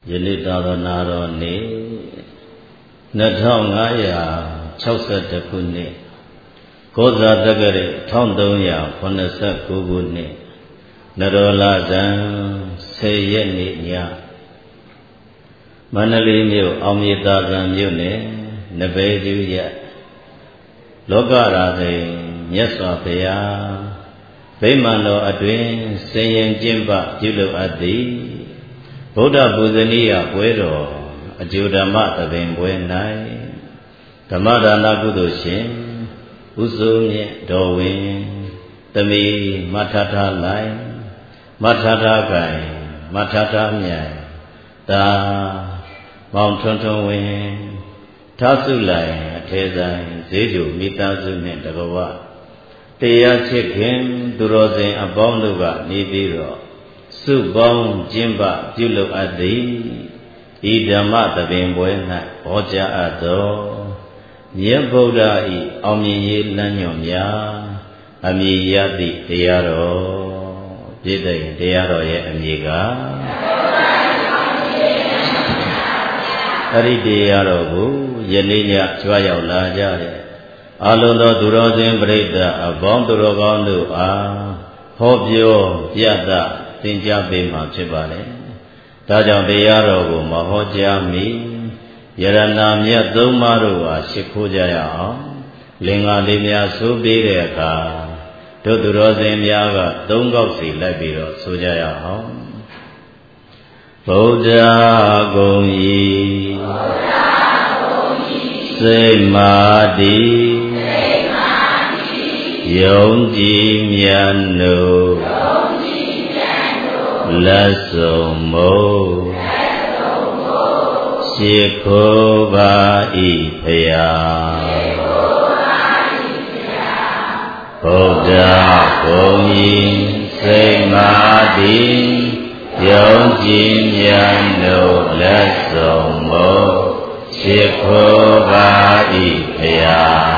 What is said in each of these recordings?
ယနေ့သာသနာတော်နေ့2561ခုနှစ်ကောဇာတက္ကရာ1389ခုနှစ်နရောလဇန်10ရက်နေ့ညမန္တလေးမြို့အောင်မြေသာဇံမြို့နယ်နဘဲကျူရလောကရာသိမြတ်စွာဘုရားဗိမာန်တော်အတွင်ဆင်ရင်ကျင့်ပပြုလုပ်အပ်သည်ဗုဒ္ဓပူဇနီယပွဲတော်အကျိုးဓမ္မသဘင်ပွဲ၌ဓမ္မဒါနကုသိုလ်ရှင်ဥစိုးမြင့်တော်ဝင်သမီးမထထလိုက်မထထကိုင်မထထမြိုင်ဒါမောင်ထွန်းထွန်းဝင်ထာစုလိုက်အထေဆိုင်ဈေးကျူမိသားစုနှင့်တကဝတရားချစ်ခင်သူတော်စင်အပေါင်းတို့ကနေပြီးတော့စုပေါင်းကျင့်ပပြုလုပ်အပ်သည်ဤဓမ္မသဘင်ပွဲ၌ဟောကြားအပ်သောမြတ်ဗုဒ္ဓ၏အောင်မြင်ရေးလမ်းညွှန်များအမည်ရသည့်တရားတော်ပြည့်တဲ့တရားတော်ရဲ့အမည်ကအဲ့ဒီတရားတော်ကိုယနေ့ညကြွားရောက်လာကြတဲ့အလုံးသောသူတော်စင်ပရိသတ်အပေါင်းသူတော်ကောင်းတို့အားဟောပြောပြသသင်ကြားပေးမှာဖြစ်ပါလေ။ဒါကြောင့်တရားတော်ကိုမဟောကြားမီယရဏမြတ်သုံးပါးတို့ဟာရှိခိုးကြရအောင်လင်္ကာလေးများဆိုပြီးတဲ့အခါတို့သူတော်စင်များကသုံးခေါက်စီလိုက်ပြီးတော့ဆိုကြရအောင်ဗုဒ္ဓဂုံဤစိတ်မာတိယုံကြည်မြတ်တို့လက်ဆုံးမို့ရှိခိုးပါ၏ဖယားဗုဒ္ဓဂုံဤစိတ်မာတိယုံကြည်မြတ်တို့လက်ဆုံးမို့ရှိခိုးပါ၏ဖယား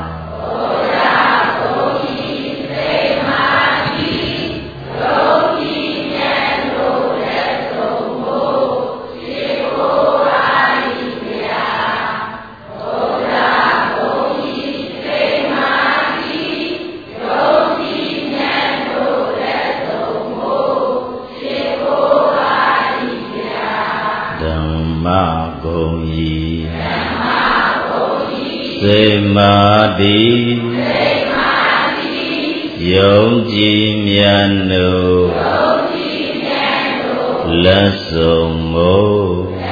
စိတ်မာတိယုံကြည်မြတ်တို့လက်ဆုံးမို့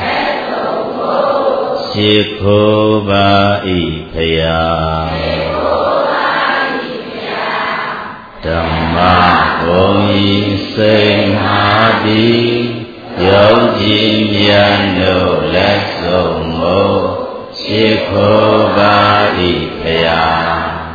ရှိခိုးပါ၏ဖယားဓမ္မဂုံဤစိတ်မာတိယုံကြည်မြတ်တို့လက်ဆုံးမို့ရှိခိုးပါ၏ဖယား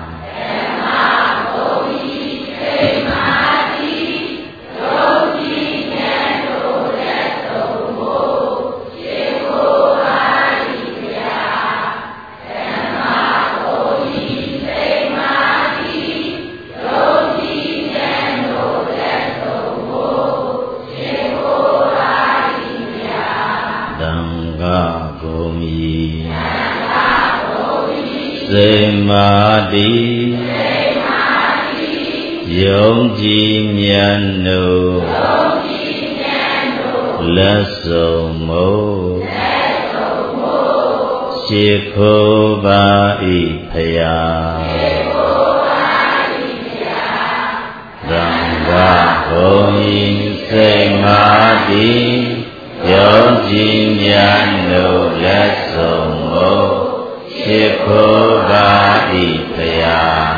စိတ်မာတိယုံကြည်မြတ်တို့လက်ဆုံးမို့ရှိခိုးပါ၏ဖယားသံဃာဘုံဤစိတ်မာတိယုံကြည်မြတ်တို့လက်ဆုံးမို့ရှိခိုးပါ၏ဖယား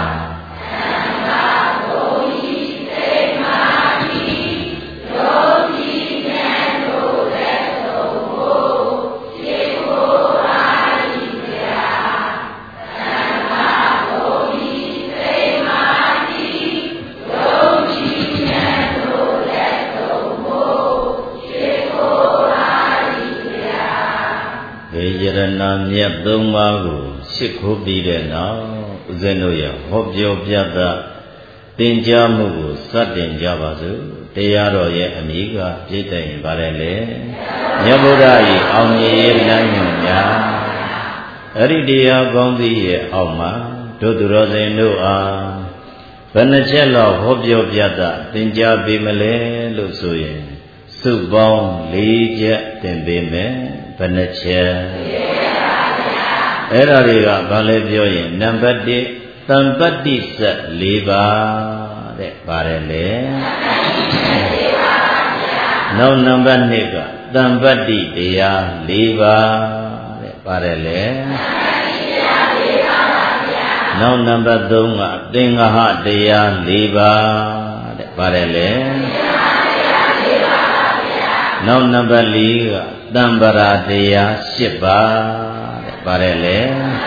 ယရဏမြတ်သုံးပါးကိုရှိခိုးပြီးတဲ့နောက်ဦးဇင်းတို့ရဟောပြောပြသသင်ကြားမှုကိုစတင်ကြပါစို့တတရားတော်ရဲ့အမိကပြည့်တဲ့ရင်ပါတယ်လေမြတ်ဗုဒ္ဓ၏အောင်မြင်ရေးလမ်းညွှန်များအဲ့ဒီတရားကောင်းသည်ရဲ့အောက်မှာတို့သူတော်စင်တို့အားဘယ်နှချက်လောက်ဟောပြောပြတာသင်ကြားပေးမလဲလို့ဆိုရင်စုပေါင်း၄ချက်သင်ပေးမယ်ဘယ်နှချက်အဲ့ဒါတွေကဘာလဲပြောရင်နံပါတ်1တမ္ပတ္တိစက်၄ပါးတဲ့ပါတယ်လေနောက်နံပါတ်2ကတမ္ပတ္တိတရား၄ပါးတဲ့ပါတယ်လေနောက်နံပါတ်3ကသင်္ဃဟတရား၄ပါးတဲ့ပါတယ်လေနောက်နံပါတ်4ကတမ္ပရာတရား8ပါးတဲ့ပါတယ်လေ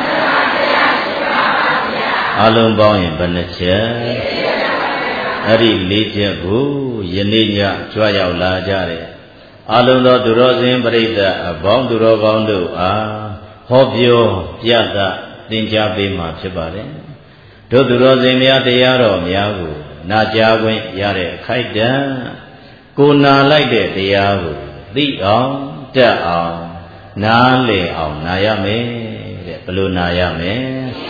အလုံးပေါင်းရင်ဘယ်နှချက်အဲ့ဒီ၄ချက်ကိုယနေ့ညကြွရောက်လာကြတယ်အလုံးသောသူတော်စင်ပရိသတ်အပေါင်းသူတော်ကောင်းတို့အားဟောပြောပြသသင်ကြားပေးမှာဖြစ်ပါတယ်တို့သူတော်စင်များတရားတော်များကိုနာကြားခွင့်ရတဲ့အခိုက်တန့်ကိုနာလိုက်တဲ့တရားကိုသိအောင်တတ်အောင်နားလည်အောင်နာရမယ်တဲ့ဘယ်လိုနာရမလဲ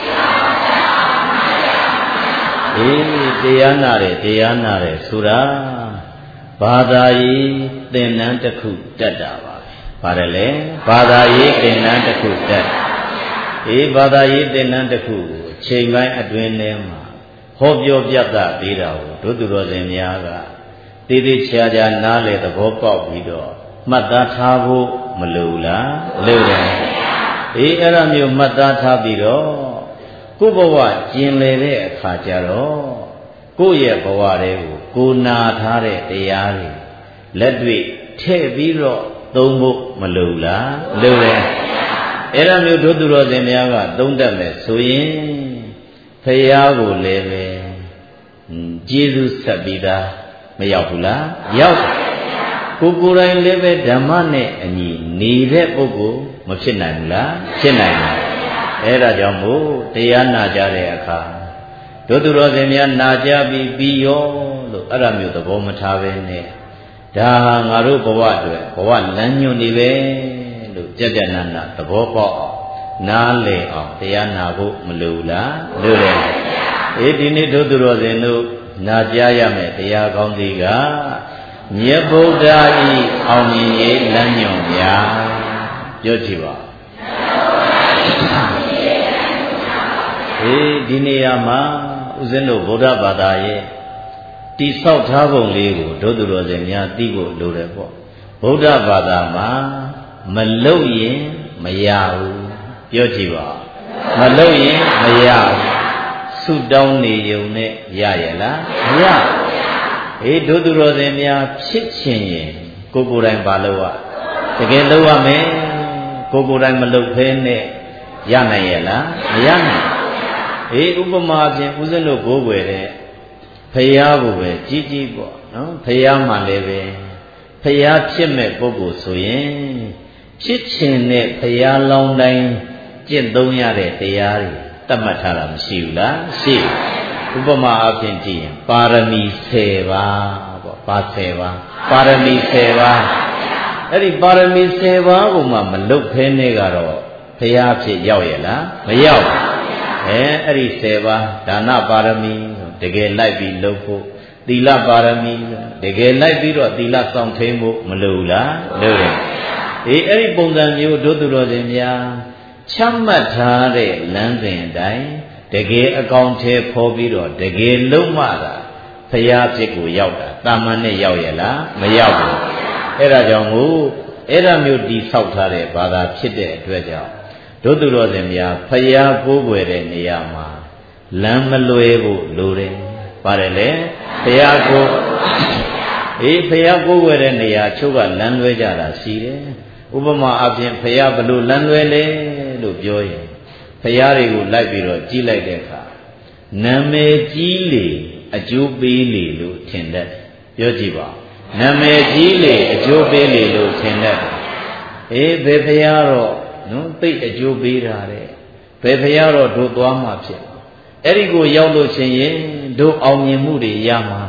တရားနာတယ်ဆိုတာဘာသာရေးသင်္นานတစ်ခုတက်တာပါပဲပါတယ်လေဘာသာရေးသင်္นานတစ်ခုတက်ဘာသာရေးသင်္นานတစ်ခုကိုချိန်ပိုင်းအတွင်းထဲမှာဟောပြောပြသပေးတာကိုတို့သူတော်စင်များကတည်တည်ချာချာနားလေသဘောပေါက်ပြီးတော့မှတ်သားထားဖို့မလိုလားလိုတယ်အဲ့ဒါမျိုးမှတ်သားထားပြီးတော့ကိုယ်ဘဝကျင်လည်တဲ့အခါကျတော့ကိုယ့်ရဲ့ဘဝတွေကိုကိုနာထားတဲ့တရားတွေလက်တွေ့ထည့်ပြီးတော့သုံးဖို့မလိုလားလိုတယ်အဲ့ဒါမျိုးတို့သူတော်စင်များကသုံးတတ်မယ်ဆိုရင်ဖရာကိုလည်းပဲကျေးဇူးဆက်ပြီးသားမရောက်ဘူးလားရောက်ကိုယ်တိုင်လည်းပဲဓမ္မနဲ့အညီနေတဲ့ပုဂ္ဂိုလ်မဖြစ်နိုင်ဘူးလားဖြစ်နိုင်တယ်အဲ့ဒါကြောင့်မို့တရားနာကြတဲ့အခါတို့သူတော်စင်များနာကြပြီးရောလို့အဲ့ဒါမျိုးသဘောမထားပဲနဲ့ဒါဟာငါတို့ဘဝအတွက်ဘဝလမ်းညွှန်နေပဲလို့ကြက်ကြက်နာနာသဘောပေါက်အောင်နားလည်အောင်တရားနာဖို့မလိုလားလိုတယ်ဒီနေ့တို့သူတော်စင်တို့နာကြားရမယ်တရားကောင်းသည်ကမြတ်ဗုဒ္ဓဤအောင်မြင်ရေးလမ်းညွှန်များပြောကြည့်ပါဒီနေရာမှာဦးဇင်းတို့ဗုဒ္ဓဘာသာရဲ့တိဆောက်ထားပုံလေးကိုတို့သူတော်စင်များသိဖို့လိုတယ်ပေါ့ဗုဒ္ဓဘာသာမှာမလုံရင်မရဘူးပြောကြည့်ပါမလုံရင်မရဘူးဆုတောင်းနေုံနဲ့ရရဲ့လားမရဘူးတို့သူတော်စင်များဖြစ်ခြင်းရင်ကိုယ်ကိုယ်တိုင်ပါလို့တကယ်လုပ်ရမယ်ကိုယ်ကိုယ်တိုင်မလုပ်ဖဲနဲ့ရနိုင်ရဲ့လားမရနိုင်ဥပမာဖြင့်ဦးဇင်းတို့ကိုးကွယ်တဲ့ဖရာကိုပဲကြီးကြီးပေါ့နော်ဖရာမှလည်းပဲဖရာဖြစ်မဲ့ပုဂ္ဂိုလ်ဆိုရင်ဖြစ်ခြင်းနဲ့ဖရာလောင်းတိုင်းကျင့်သုံးရတဲ့တရားတွေတတ်မှတ်ထားတာမရှိဘူးလားရှိဥပမာအဖြစ်ကြည့်ရင်ပါရမီ10ပါးပေါ့ပါ10ပါးပါရမီ10ပါးအဲ့ဒီပါရမီ10ပါးကိုမှမလုတ်ဖဲနဲ့ကတော့ဖရာဖြစ်ရောက်ရဲ့လားမရောက်ဘူးအဲ့ဒီ10ပါးဒါနပါရမီတကယ်လိုက်ပြီးလုပ်ဖို့သီလပါရမီတကယ်လိုက်ပြီးတော့သီလစောင့်ထိန်ဖို့မလိုလားလိုတယ်အဲ့ဒီပုံစံမျိုးတို့သူတော်စင်များချမှတ်ထားတဲ့လမ်းစဉ်အတိုင်းတကယ်အကောင်ထဲဖော်ပြီးတော့တကယ်လုံးမှတာဖရာဖြစ်ကိုရောက်တာတာမန်နဲ့ရောက်ရလားမရောက်ဘူးအဲ့ဒါကြောင့်မို့အဲ့ဒါမျိုးတိဆောက်ထားတဲ့ဘာသာဖြစ်တဲ့အတွက်ကြောင့်တို့သူတော်စင်များဖရာကိုးကွယ်တဲ့နေရာမှာလမ်းမလွဲဖို့လိုတယ်ပါတယ်လေဖရာကိုဖရာကိုးကွယ်တဲ့နေရာချုပ်ကလမ်းလွဲကြတာရှိတယ်ဥပမာအပြင်ဖရာဘလို့လမ်းလွဲလဲလို့ပြောရင်ဖရာတွေကိုလိုက်ပြီးတော့ကြီးလိုက်တဲ့အခါနာမည်ကြီးလေအကျိုးပေးလေလို့ထင်တတ်ပြောကြည့်ပါနာမည်ကြီးလေအကျိုးပေးလေလို့ထင်တတ်ဘယ်ဖရာတော့နော်သိအကျိုးပေးတာတဲ့ဘယ်ဖရာတော့တို့သွားမှဖြစ်အဲ့ဒီကိုရောက်လို့ရှိရင်တို့အောင်မြင်မှုတွေရမှာ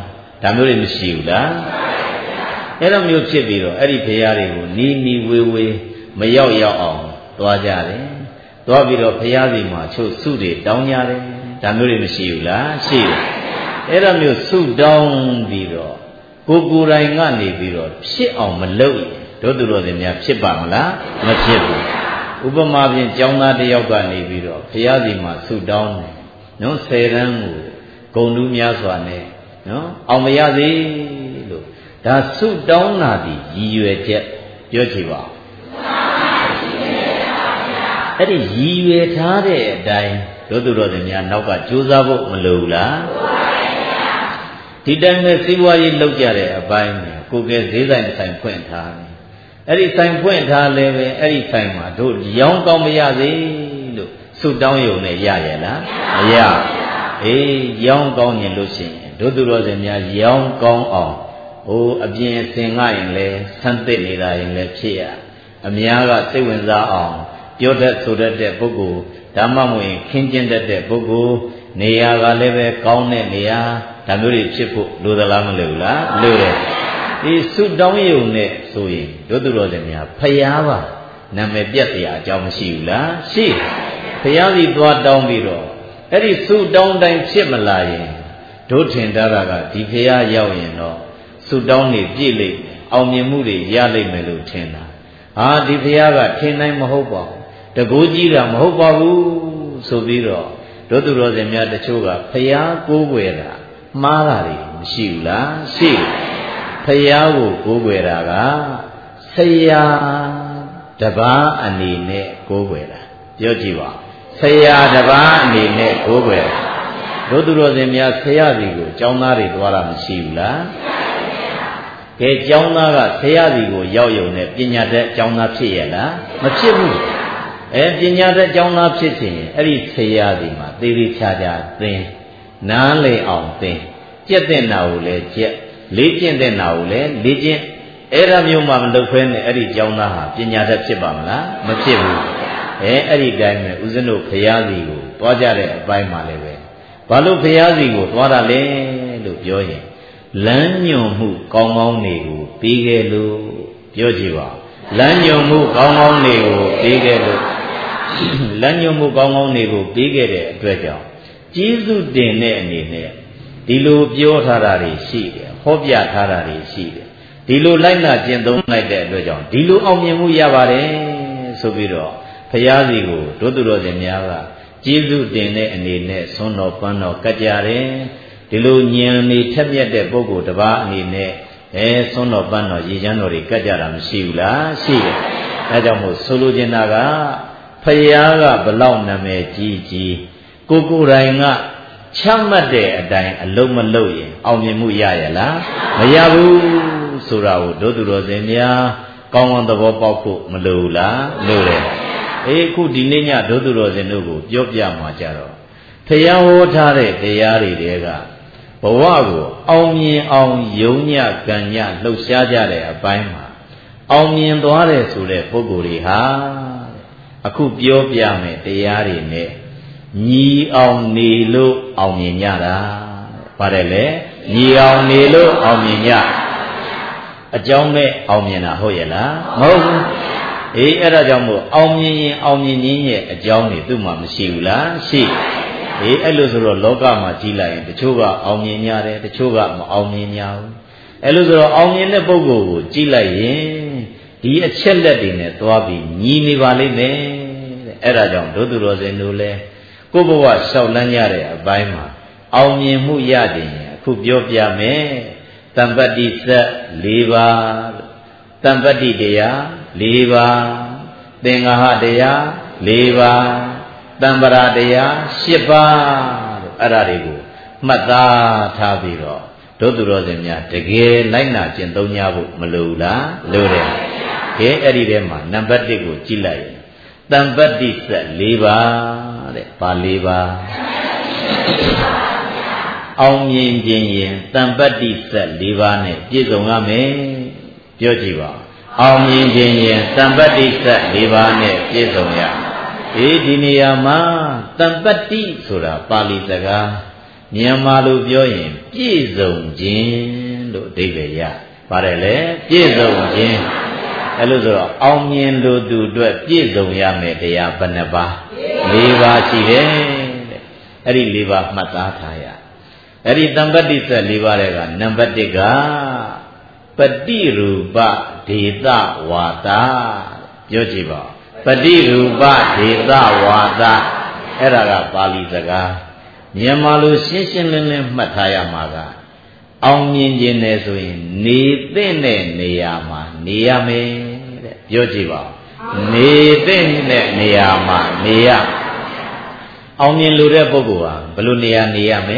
ဒါမျိုးတွေမရှိဘူးလားအဲ့လိုမျိုးဖြစ်ပြီးတော့အဲ့ဒီဘုရားတွေကိုနီးနီးဝေးဝေးမရောက်ရောက်အောင်သွားကြတယ်သွားပြီးတော့ဘုရားစီမှာချုပ်စုတွေတောင်းကြတယ်ဒါမျိုးတွေမရှိဘူးလားရှိတယ်အဲ့လိုမျိုးစုတောင်းပြီးတော့ကိုယ်တိုင်ကနေပြီးတော့ဖြစ်အောင်မလုပ်ရင်တို့သူတော်စင်များဖြစ်ပါမလားမဖြစ်ဘူးဥပမာဖြင့်ကျောင်းသားတစ်ယောက်ကနေပြီးတော့ဘုရားစီမှာဆုတောင်းတယ်နော်10 တန်းကိုဂုဏ်တူးများစွာနဲ့နော်အောင်မရစေလို့ဒါဆုတောင်းတာဒီရည်ရွယ်ချက်ပြောကြည့်ပါအဲ့ဒီရည်ရွယ်ထားတဲ့အတိုင်းတို့သူတော်စင်များနောက်ကကြိုးစားဖို့မလိုဘူးလားဒီတိုင်းပဲစီးပွားရေးလုပ်ကြတဲ့အပိုင်းကိုယ်ကဈေးဆိုင်တစ်ဆိုင်ဖွင့်ထားတယ်အဲ့ဒီဆိုင်ဖွင့်ထားလဲပဲအဲ့ဒီဆိုင်မှာတို့ရောင်းကောင်းမရစေလို့ဆုတောင်းရုံနဲ့ရရဲ့လားမရအေးရောင်းကောင်းရင်လို့ရှိရင်တို့သူတော်စင်များရောင်းကောင်းအောင်အပြင်အစင်ကရင်လဲဆန်းသစ်နေတာရင်လဲဖြစ်ရအများကစိတ်ဝင်စားအောင်ပြောတတ်ဆိုတတ်တဲ့ပုဂ္ဂိုလ်ဓမ္မမဝင်ခင်းကျင်းတတ်တဲ့ပုဂ္ဂိုလ်နေရာကလည်းပဲကောင်းတဲ့နေရာဒါမျိုးတွေဖြစ်ဖို့လိုသလားမလိုဘူးလားလိုတယ်ဒီဆုတောင်းရုံနဲ့ဆိုရင်တို့သူတော်စင်များဖျားပါနာမည်ပြတ်စရာအကြောင်းမရှိဘူးလားရှိဖျားစီသွားတောင်းပြီးတော့အဲ့ဒီဆုတောင်းတိုင်းဖြစ်မလာရင်တို့ထင်တာကဒီဖျားရောက်ရင်တော့ဆုတောင်းနေပြည့်လိမ့်မယ်အောင်မြင်မှုတွေရလိမ့်မယ်လို့ထင်တာဟာဒီဖျားကထင်နိုင်မဟုတ်ပါဘူးတကူကြီးတာမဟုတ်ပါဘူးဆိုပြီးတော့တို့သူတော်စင်များတချို့ကဖျားကိုးကွယ်တာမှားတာတွေမရှိဘူးလားရှိဖျားကိုကိုးကွယ်တာကဆရာတပါးအနေနဲ့ကိုးကွယ်တာပြောကြည့်ပါဆရာတပါးအနေနဲ့ကိုးကွယ်တို့သူတော်စင်များဆရာစီကိုကျောင်းသားတွေသွားတာမရှိဘူးလားကဲကျောင်းသားကဆရာစီကိုရောက်ရုံနဲ့ပညာတတ်ကျောင်းသားဖြစ်ရလားမဖြစ်ဘူးပညာတတ်ကျောင်းသားဖြစ်ခြင်းအဲ့ဒီဆရာစီမှာသေသေးချာချာသင်နားလည်အောင်သင်ကြက်တဲ့နာကိုလည်းကြက်လေ့ကျင့်တဲ့နာကိုလည်းလေ့ကျင့်အဲ့ဒါမျိုးမှမလုပ်ဖဲနဲ့အဲ့ဒီကျောင်းသားဟာပညာတတ်ဖြစ်ပါမလားမဖြစ်ဘူးအဲ့ဒီတိုင်းပဲဦးဇင်းတို့ဘုရားစီကိုတွားကြတဲ့အပိုင်းမှာလည်းပဲဘာလို့ဘုရားစီကိုတွားတာလဲလို့ပြောရင်လမ်းညွန်မှုကောင်းကောင်းတွေကိုပြီးခဲ့လို့ပြောကြည့်ပါလမ်းညွန်မှုကောင်းကောင်းတွေကိုပြီးခဲ့လို့လမ်းညွန်မှုကောင်းကောင်းတွေကိုပြီးခဲ့တဲ့အတွက်ကြောင့်ကျေးဇူးတင်တဲ့အနေနဲ့ဒီလိုပြောထားတာတွေရှိတယ်ဟောပြထားတာတွေရှိတယ်ဒီလိုလိုက်နာကျင့်သုံးလိုက်တဲ့အတွက်ကြောင့်ဒီလိုအောင်မြင်မှုရပါတယ်ဆိုပြီးတော့ဘုရားစီကိုတို့သူတော်စင်များကကျေးဇူးတင်တဲ့အနေနဲ့ဆွမ်းတော်ပန်းတော်ကတ်ကြတယ်ဒီလိုဉာဏ်နေထက်မြက်တဲ့ပုဂ္ဂိုလ်တစ်ပါးအနေနဲ့ဆွမ်းတော်ပန်းတော်ရည်ချမ်းတော်တွေကတ်ကြတာမရှိဘူးလားရှိတယ်အဲကြောင့်မို့ဆိုလိုချင်တာကဘုရားကဘလောက်နာမည်ကြီးကြီးကိုယ်တိုင်ကချမှတ်တဲ့အတိုင်းအလုံးမလုံးရင်အောင်မြင်မှုရရလားမရဘူးဆိုတာကိုတို့သူတော်စင်များကောင်းကောင်းသဘောပေါက်ဖို့မလိုဘူးလားလိုတယ်အခုဒီနေ့ညတို့သူတော်စင်တို့ကိုပြောပြမှာကြတော့ဖျားဟောထားတဲ့တရားတွေတဲကဘဝကိုအောင်မြင်အောင်ယုံညကံညလှုပ်ရှားကြတဲ့အပိုင်းမှာအောင်မြင်သွားတယ်ဆိုတဲ့ပုဂ္ဂိုလ်တွေဟာအခုပြောပြမယ်တရားတွေနဲ့ညီအောင်နေလို့အောင်မြင်ကြတာပါတယ်လေညီအောင်နေလို့အောင်မြင်ကြအကြောင်းမဲ့အောင်မြင်တာဟုတ်ရဲ့လားမဟုတ်ဘူးအဲ့ဒါကြောင့်မို့အောင်မြင်ရင်အောင်မြင်ခြင်းရဲ့အကြောင်းတွေသူ့မှာမရှိဘူးလားရှိအဲ့လိုဆိုတော့လောကမှာကြီးလိုက်ရင်တချို့ကအောင်မြင်ကြတယ်တချို့ကမအောင်မြင်ကြဘူးအဲ့လိုဆိုတော့အောင်မြင်တဲ့ပုဂ္ဂိုလ်ကိုကြီးလိုက်ရင်ဒီအချက်လက်တွေနဲ့သွားပြီးညီနေပါလိမ့်မယ်အဲ့ဒါကြောင့်တို့သူတော်စင်တို့လည်းကိုယ့်ဘဝလျှောက်လန်းရတဲ့အပိုင်းမှာအောင်မြင်မှုရခြင်းအခုပြောပြမယ်တမ္ပတ္တိစက်၄ပါးတမ္ပတ္တိတရား၄ပါးသင်္ဃဟတရား၄ပါးတမ္ပရာတရား၈ပါးလို့အဲ့ဒါတွေကိုမှတ်သားထားပြီးတော့တို့သူတော်စင်များတကယ်လိုက်နာကျင့်သုံးကြဖို့မလိုဘူးလားလိုတယ်အဲ့ဒီထဲမှာနံပါတ်1ကိုကြည့်လိုက်ရင်တမ္ပတ္တိစက်၄ပါးတဲ့ဘာ၄ပါးအောင်မြင်ခြင်းရင်တမ္ပတ္တိစက်၄ပါးနဲ့ပြည့်စုံရမယ်ပြောကြည့်ပါအောင်မြင်ခြင်းရင်တမ္ပတ္တိစက်၄ပါးနဲ့ပြည့်စုံရဒီနေရာမှာတမ္ပတ္တိဆိုတာပါဠိစကားမြန်မာလိုပြောရင်ပြည့်စုံခြင်းလို့အဓိပ္ပာယ်ရပါတယ်လေပြည့်စုံခြင်းအဲ့လိုဆိုတော့အောင်မြင်လို့သူအတွက်ပြည့်စုံရမယ်တရားဘယ်နှပါး၄ပါးရှိတယ်တဲ့အဲ့ဒီ၄ပါးမှတ်သားထားရအဲ့ဒီတမ္ပတ္တိဆက်၄ပါးတွေကနံပါတ်1ကပฏิရူပဒေသဝါဒပြောကြည့်ပါပฏิရူပဒေသဝါဒအဲ့ဒါကပါဠိစကားမြန်မာလိုရှင်းရှင်းလင်းလင်းမှတ်ထားရမှာကအောင်မြင်ခြင်းနဲ့ဆိုရင်နေသင့်တဲ့နေရာမှာနေရမယ်တဲ့ပြောကြည့်ပါနေသင့်တဲ့နေရာမှာနေရအောင်မြင်လို့တဲ့ပုဂ္ဂိုလ်ဟာဘယ်လိုနေရာနေရမလဲ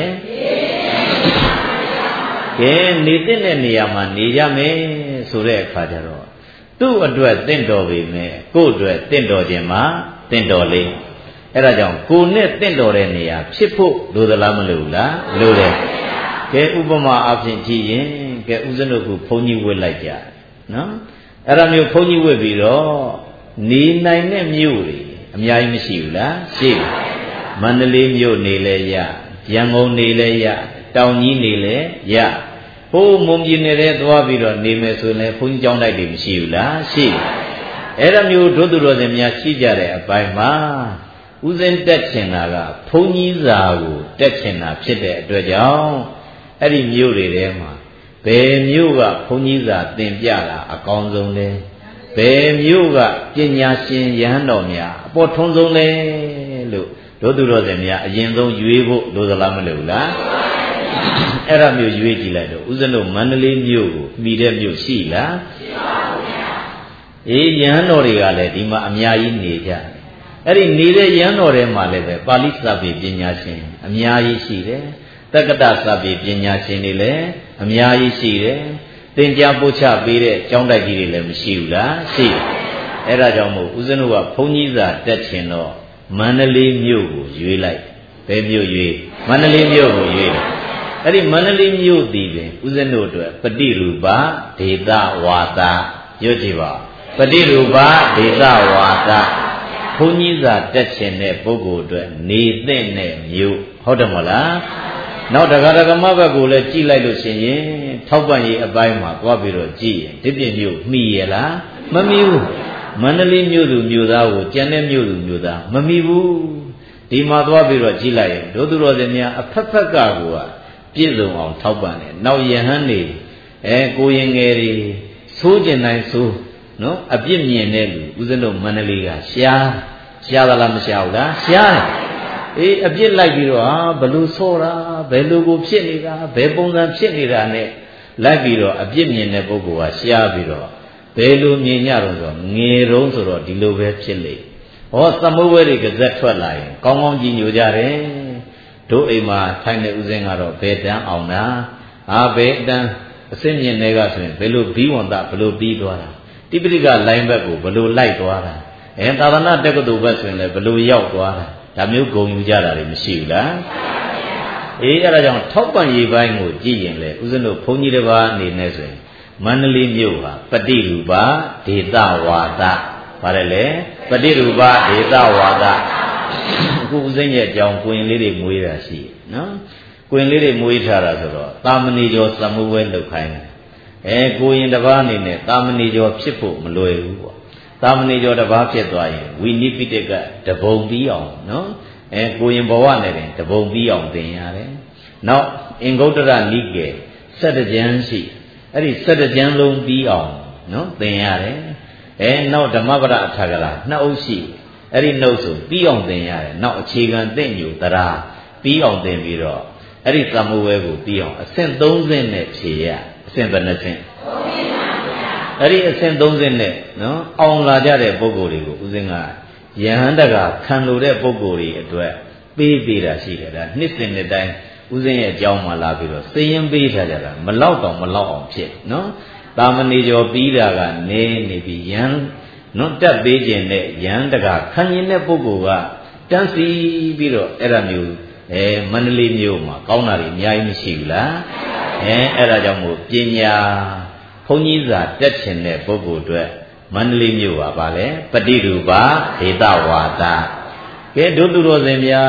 ကဲနေသင့်တဲ့နေရာမှာနေရမယ်ဆိုတဲ့အခါကျတော့သူ့အတွက်တင့်တော်ပေမဲ့ကိုယ့်အတွက်တင့်တော်ခြင်းမှာတင့်တော်လေအဲ့ဒါကြောင့်ကိုယ်နဲ့တင့်တော်တဲ့နေရာဖြစ်ဖို့လိုသလားမလိုဘူးလားလိုတယ်ကဲဥပမာအဖြစ်ကြည့်ရင်ကဲဥစဉ်တို့ကဘုန်းကြီးဝတ်လိုက်ကြနော်အဲ့ဒါမျိုးဘုန်းကြီးဝတ်ပြီးတော့နေနိုင်တဲ့မြို့တွေအများကြီးမရှိဘူးလားရှိတယ်မန္တလေးမြို့နေလဲရရန်ကုန်နေလဲရတောင်ကြီးနေလဲရဟိုးမွန်ပြည်နယ်ထဲသွားပြီးတော့နေမယ်ဆိုရင်ဘုန်းကြီးကျောင်းတိုက်တွေမရှိဘူးလားရှိတယ်အဲ့ဒါမျိုးတို့သူတော်စင်များရှိကြတဲ့အပိုင်းမှာဥစဉ်တက်ချင်တာကဘုန်းကြီးစာကိုတက်ချင်တာဖြစ်တဲ့အတွက်ကြောင့်အဲ့ဒီမြို့တွေထဲမှာဘယ်မြို့ကဘုန်းကြီးစာသင်ပြတာအကောင်းဆုံးလဲဘယ်မြို့ကပညာရှင်ရဟန်းတော်များအပေါ်ထွန်းဆုံးလဲလို့တို့သူတော်စင်များအရင်ဆုံးရွေးဖို့လိုသလားမလိုဘူးလားအဲ့ဒါမျိုးရွေးကြည့်လိုက်တော့ဥစဉ်တို့မန္တလေးမြို့ကိုမှီတဲ့မြို့ရှိလားရှိပါဘူးဗျာအေးရဟန်းတော်တွေကလည်းဒီမှာအများကြီးနေကြအဲ့ဒီနေတဲ့ရဟန်းတော်တွေမှာလည်းပဲပါဠိစာပေပညာရှင်အများကြီးရှိတယ်တက္ကသစာပေပညာရှင်တွေလည်းအများကြီးရှိတယ်သင်ကြားပို့ချပေးတဲ့ကျောင်းတိုက်ကြီးတွေလည်းမရှိဘူးလားရှိတယ်အဲ့ဒါကြောင့်မို့ဦးဇင်းတို့ကဘုန်းကြီးစာတက်ချင်တော့မန္တလေးမြို့ကိုရွေးလိုက်ဘယ်မြို့ရွေးမန္တလေးမြို့ကိုရွေးတယ်အဲ့ဒီမန္တလေးမြို့တည်ပင်ဦးဇင်းတို့အတွက်ပฏิရူပဒေသဝါဒရွတ်ကြည့်ပါပฏิရူပဒေသဝါဒဘုန်းကြီးစာတက်ချင်တဲ့ပုဂ္ဂိုလ်အတွက်နေသင့်တဲ့မြို့ဟုတ်တယ်မဟုတ်လားနောက်တရားဓမ္မဘက်ကိုလည်းကြည့်လိုက်လို့ရှိရင်ထောက်ပံ့ရေးအပိုင်းမှာသွားပြီးတော့ကြည့်ရင်ဒီပြည့်မြို့မှီရလားမမှီဘူးမန္တလေးမြို့သူမြို့သားကိုကျန်တဲ့မြို့သူမြို့သားမမှီဘူးဒီမှာသွားပြီးတော့ကြည့်လိုက်ရင်တို့သူတော်စင်များအဖက်ဖက်ကကိုကပြည့်စုံအောင်ထောက်ပံ့တယ်နောက်ယဟန်နေကိုရင်ငယ်တွေသိုးကျင်တိုင်းသိုးနော်အပြစ်မြင်တဲ့လူဦးဇင်းတို့မန္တလေးကရှားသလားမရှားဘူးလားရှားတယ်အေးအပြစ်လိုက်ပြီးတော့ဘယ်လိုဆောတာဘယ်လိုကိုဖြစ်နေတာဘယ်ပုံစံဖြစ်နေတာနဲ့လိုက်ပြီးတော့အပြစ်မြင်တဲ့ပုဂ္ဂိုလ်ကရှားပြီးတော့ဘယ်လိုမြင်ကြတော့ဆိုငယ်တုံးဆိုတော့ဒီလိုပဲဖြစ်လေဟောသမုဝဲတွေကဇက်ထွက်လာရင်ကောင်းကောင်းကြည့်ညိုကြတယ်တို့အိမ်မှာထိုင်တဲ့ဦးဇင်းကတော့ဘယ်တန်းအောင်တာဘယ်တန်းအစစ်မြင်တွေကဆိုရင်ဘယ်လိုဘီးဝန်တာဘယ်လိုပြီးသွားတာတိပိဋကလိုင်းဘက်ကိုဘယ်လိုလိုက်သွားတာသာသနာတက္ကသိုလ်ဘက်ဆိုရင်လည်းဘယ်လိုရောက်သွားတာဒါမျိုးဂုဏ်ယူကြတာတွေမရှိဘူးလားအေးအဲ့ဒါကြောင့်ထောက်ပံ့ရေးပိုင်းကိုကြည့်ရင်လေဦးဇင်းတို့ဘုန်းကြီးတစ်ပါးအနေနဲ့ဆိုရင်မန္တလေးမြို့ဟာပฏิရူပဒေသဝါဒပါတယ်လေပฏิရူပဒေသဝါဒအခုဦးဇင်းရဲ့အကြောင်းကိုရင်လေးတွေမွေးတာရှိနော်ကိုရင်လေးတွေမွေးထားတာဆိုတော့တာမဏိကျော်သမုဝဲလုပ်ခိုင်းတယ်ကိုရင်တစ်ပါးအနေနဲ့တာမဏိကျော်ဖြစ်ဖို့မလွယ်ဘူးပေါ့တာမဏိကျော်တစ်ပါးဖြစ်သွားရင်ဝိနိပိတကတပုံပြီးအောင်နော်ကိုရင်ဘဝနဲ့တင်တပုံပြီးအောင်သင်ရတယ်နောက်အင်္ဂုတ္တရနိကေ7ကျမ်းရှိအဲ့ဒီ7ကျမ်းလုံးပြီးအောင်နော်သင်ရတယ်နောက်ဓမ္မပဒအထာကရာ2အုပ်ရှိအဲ့ဒီနှုတ်ဆိုပြီးအောင်သင်ရတယ်နောက်အခြေခံသင်ညူတရားပြီးအောင်သင်ပြီးတော့အဲ့ဒီသမုဝဲကိုပြီးအောင်အဆင့်30နဲ့ဖြေရအဆင့်ဘယ်နှဆင့်အဲ့ဒီအဆင့်30နဲ့နော်အောင်လာကြတဲ့ပုဂ္ဂိုလ်တွေကိုဦးဇင်းကယဟန်တကခံလို့တဲ့ပုဂ္ဂိုလ်တွေအတွက်ပေးတာရှိတယ်ဒါနှစ်စဉ်နှစ်တိုင်းဦးဇင်းရဲ့အကြောင်းမှလာပြီးတော့စည်ရင်ပေးထားကြတာမလောက်တော့မလောက်အောင်ဖြစ်နော်တာမဏိကျော်ပြီးတာကနေပြီးယဟန်နော်တက်ပေးခြင်းနဲ့ယဟန်တကခံရင်တဲ့ပုဂ္ဂိုလ်ကတန်းစီပြီးတော့အဲ့ဒါမျိုးမန္တလေးမြို့မှာကောင်းတာတွေအများကြီးမရှိဘူးလားအဲ့ဒါကြောင့်မို့ပညာဘုန်းကြီးစာတက်ချင်တဲ့ပုဂ္ဂိုလ်အတွက်မန္တလေးမြို့ပါလေပฏิရူပဒေသဝါဒကဲတို့သူတော်စင်များ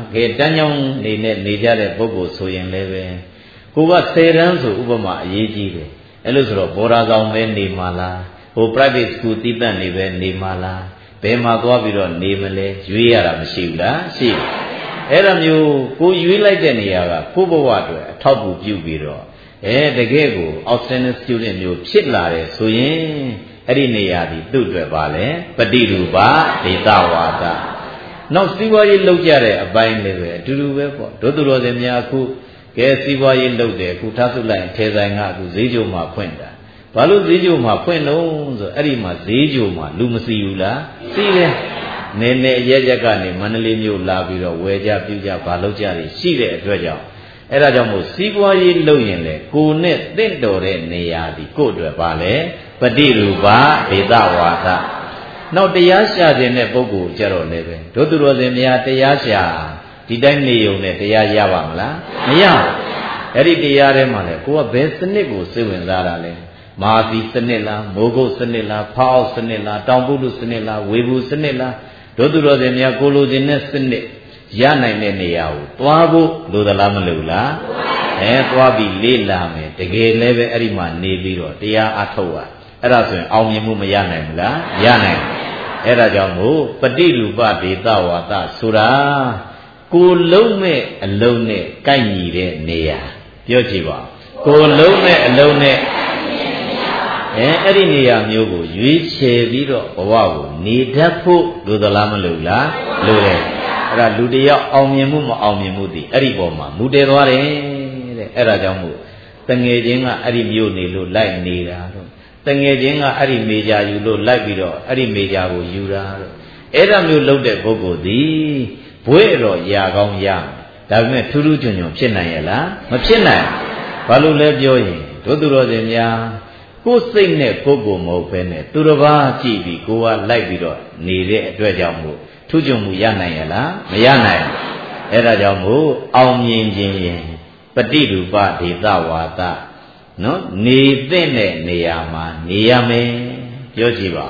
ကဲတန်းကြောင်းနေနဲ့နေကြတဲ့ပုဂ္ဂိုလ်ဆိုရင်လည်းပဲကိုက10 တန်းဆိုဥပမာအရေးကြီးတယ်အဲ့လိုဆိုတော့ဘောရာဆောင်ပဲနေမှာလားဟို private school တည်တတ်နေပဲနေမှာလားဘယ်မှာသွားပြီးတော့နေမလဲရွေးရတာမရှိဘူးလားရှိအဲ့ဒါမျိုးကိုရွေးလိုက်တဲ့နေရာကကိုယ့်ဘဝအတွက်အထောက်အကူပြုပြီးတော့တကယ်ကို outstanding student မျိုးဖြစ်လာတယ်ဆိုရင်အဲ့ဒီနေရာဒီသူ့အတွက်ပါလေပฏิရူပဒေသဝါဒနောက်စီးပွားရေးလုပ်ကြတဲ့အပိုင်းလည်းပဲအတူတူပဲပေါ့ဒုသူတော်စင်များအခုကဲစီးပွားရေးလုပ်တယ်အခုထားစုလိုက်ထဲဆိုင်ကအခုဈေးကြိုမှာဖွင့်တာဘာလို့ဈေးကြိုမှာဖွင့်လို့ဆိုအဲ့ဒီမှာဈေးကြိုမှာလူမစီဘူးလားစီးတယ်နေနေရက်ကနေမန္တလေးမြို့လာပြီးတော့ဝယ်ကြပြုကြဘာလုပ်ကြတွေရှိတဲ့အတွက်ကြောင့်အဲ့ဒါကြောင့်မို့စီးပွားရေးလုပ်ရင်လေကိုနဲ့တင့်တော်တဲ့နေရာဒီကို့အတွက်ပါလေပฏิရူပဒေသဝါဒနောက်တရားရှာခြင်းတဲ့ပုဂ္ဂိုလ်ကြတော့လည်းပဲဒုသူတော်စင်များတရားရှာဒီတိုင်းနေုံနဲ့တရားရပါမလားမရဘူးအဲ့ဒီတရားထဲမှာလေကိုကဘယ်စနစ်ကိုစိတ်ဝင်စားတာလဲမာသီစနစ်လားမိုးကုတ်စနစ်လားဖောက်စနစ်လားတောင်ပုလူစနစ်လားဝေဘူးစနစ်လားဒုသူတော်စင်များကိုလိုချင်တဲ့စနစ်ရနိုင်တဲ့နေရာကိုသွားဖို့လိုသလားမလိုလားသွားပြီးလေ့လာမယ်တကယ်လည်းပဲအဲ့ဒီမှာနေပြီးတော့တရားအထုတ်ရအဲ့ဒါဆိုရင်အောင်မြင်မှုမရနိုင်ဘူးလားရနိုင်အဲ့ဒါကြောင့်မို့ပฏิရူပဒေသဝါဒဆိုတာကိုလုံးမဲ့အလုံးနဲ့ကိုက်ညီတဲ့နေရာပြောကြည့်ပါကိုလုံးမဲ့အလုံးနဲ့အဲ့ဒီနေရာမျိုးကိုရွေးချယ်ပြီးတော့ဘဝကိုနေတတ်ဖို့လိုသလားမလိုလားလိုတယ်အဲ့ဒါလူတယောက်အောင်မြင်မှုမအောင်မြင်မှုဒီအဲ့ဒီပေါ်မှာမူတည်သွားတယ်တဲ့အဲ့ဒါကြောင့်မို့တငယ်ချင်းကအဲ့ဒီမျိုးနေလို့လိုက်နေတာတော့တငယ်ချင်းကအဲ့ဒီမေဂျာယူလို့လိုက်ပြီးတော့အဲ့ဒီမေဂျာကိုယူတာတော့အဲ့ဒါမျိုးလုပ်တဲ့ပုဂ္ဂိုလ်ဒီဘွဲ့တော့ရာကောင်းရမယ်ဒါပေမဲ့ထူးထူးချွန်ချွန်ဖြစ်နိုင်ရဲ့လားမဖြစ်နိုင်ဘာလို့လဲပြောရင်ဒုသူတော်စင်များကိုယ်စိတ်နဲ့ကိုယ်ကိုမဟုတ်ဘဲနဲ့သူတစ်ပါးကြည့်ပြီးကိုကလိုက်ပြီးတော့နေတဲ့အတွက်ကြောင့်မို့ထူးချွန်မှုရနိုင်ရဲ့လားမရနိုင်အဲ့ဒါကြောင့်မို့အောင်မြင်ခြင်းရင်ပฏิရူပဒေသဝါဒနော်နေတဲ့နေရာမှာနေရမယ်ပြောကြည့်ပါ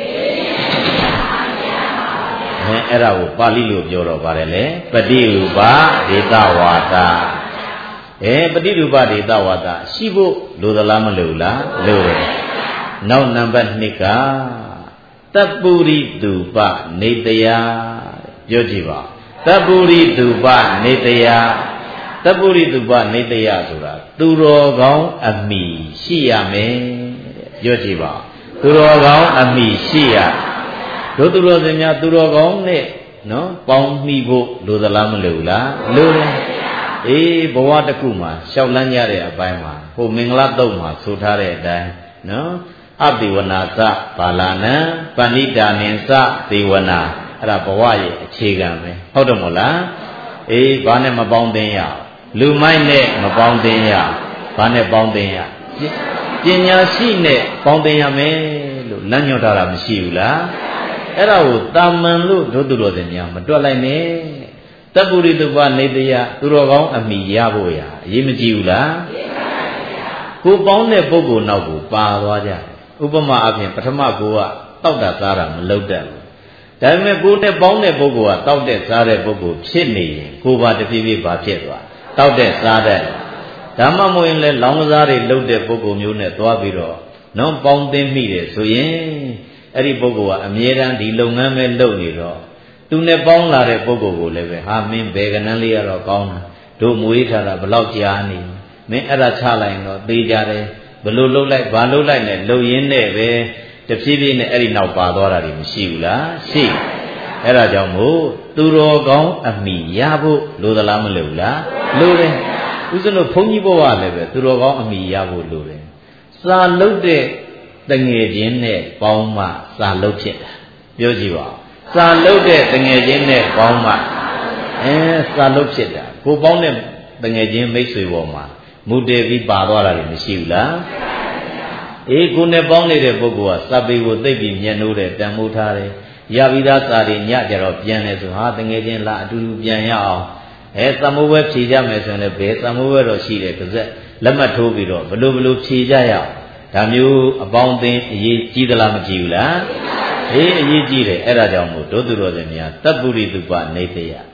အဲ့ဒါကိုပါဠိလိုပြောတော့ပါတယ်လေပฏิရူပဒေသဝါဒပฏิရူပဒေသဝါဒရှိဖို့လိုသလားမလိုလားလိုတယ်နောက်နံပါတ်2ကတပ္ပုရိတုပနေတယပြောကြည့်ပါတပ္ပုရိတုပနေတယတပ္ပုရိတုပနေတယဆိုတာသူတော်ကောင်းအမိရှိရမယ်ပြောကြည့်ပါသူတော်ကောင်းအမိရှိရဒုသူတော်စင်များသူတော်ကောင်းနဲ့နော်ပေါင်းမိဖို့လိုသလားမလိုလားလိုတယ်ဘဝတစ်ခုမှာရှောက်လန်းကြတဲ့အပိုင်းမှာဟိုမင်္ဂလာတုတ်မှာဆိုထားတဲ့အတိုင်းနော်အပိဝနာသဘာလနံပဏိတာနင်္စသေဝနာအဲ့ဒါဘဝရဲ့အခြေခံပဲဟုတ်တယ်မို့လားဘာနဲ့မပေါင်းသင်ရလူမိုက်နဲ့မပေါင်းသင်ရဘာနဲ့ပေါင်းသင်ရပညာရှိနဲ့ပေါင်းသင်ရမယ်လို့လမ်းညွှန်ထားတာမရှိဘူးလားအဲ့ဒါကိုတာမန်လို့ဒုသူတော်စင်များမတွက်လိုက်နဲ့တပ္ပုရိတုပနေတယသူတော်ကောင်းအမိရဖို့ရအရေးမကြီးဘူးလားကိုပေါင်းတဲ့ပုဂ္ဂိုလ်နောက်ကိုပါသွားကြဥပမာအပြင်ပထမကိုကတောက်တာစားတာမလုပ်တတ်ဘူးဒါပေမဲ့ကိုနဲ့ပေါင်းတဲ့ပုဂ္ဂိုလ်ကတောက်တဲ့စားတဲ့ပုဂ္ဂိုလ်ဖြစ်နေရင်ကိုပါတဖြည်းဖြည်းပါဖြစ်သွားတောက်တဲ့စားတဲ့ဓမ္မမို့ရင်လည်းလောင်းကစားတွေလုပ်တဲ့ပုဂ္ဂိုလ်မျိုးနဲ့သွားပြီးတော့နော်ပေါင်းသိမ့်မိတယ်ဆိုရင်အဲ့ဒီပုဂ္ဂိုလ်ကအမြဲတမ်းဒီလုပ်ငန်းပဲလုပ်နေတော့သူနဲ့ပေါင်းလာတဲ့ပုဂ္ဂိုလ်ကိုလည်းပဲဟာမင်းဘယ်ကနန်းလေးရတော့ကောင်းတာတို့မွေးထားတာဘလောက်ကြာနေမင်းအဲ့ဒါချလိုက်ရင်တော့သေးကြတယ်ဘလို့လှုပ်လိုက်ဘာလှုပ်လိုက်နဲ့လှုပ်ရင်းနဲ့ပဲတဖြည်းဖြည်းနဲ့အဲ့ဒီနောက်ပါသွားတာတွေမရှိဘူးလားရှိအဲ့ဒါကြောင့်မို့သူတော်ကောင်းအမိရဖို့လိုသလားမလိုဘူးလားလိုတယ်ဥစ္စလို့ဘုန်းကြီးဘဝလည်းပဲသူတော်ကောင်းအမိရဖို့လိုတယ်စာလုတ်တဲ့တငယ်ချင်းနဲ့ပေါင်းမှစာလုတ်ဖြစ်တာပြောကြည့်ပါစာလုတ်တဲ့တငယ်ချင်းနဲ့ပေါင်းမှစာလုတ်ဖြစ်တာကိုပေါင်းတဲ့တငယ်ချင်းမိတ်ဆွေပေါ်မှာမူတည်ပြီးပါသွားတာတွေမရှိဘူးလားကိုနဲ့ပေါင်းနေတဲ့ပုဂ္ဂိုလ်ကစပေကိုသိပ်ပြီးမျက်နှိုးတယ်တန်မိုးထားတယ်ရပြီးသားစာတွေညကြတော့ပြန်တယ်ဆိုဟာတငယ်ချင်းလာအတူတူပြန်ရအောင်သမုဝဲဖြေကြမယ်ဆိုရင်လည်းဘယ်သမုဝဲတော့ရှိတယ်တစ်စက်လက်မှတ်ထိုးပြီးတော့ဘလို့ဖြေကြရအောင်ဒါမျိုးအပေါင်းအသင်းအရေးကြီးသလားမကြီးဘူးလားအရေးကြီးတယ်အဲ့ဒါကြောင့်မို့ဒုသူတော်စင်များတပ္ပုရိတုပနေတယဒ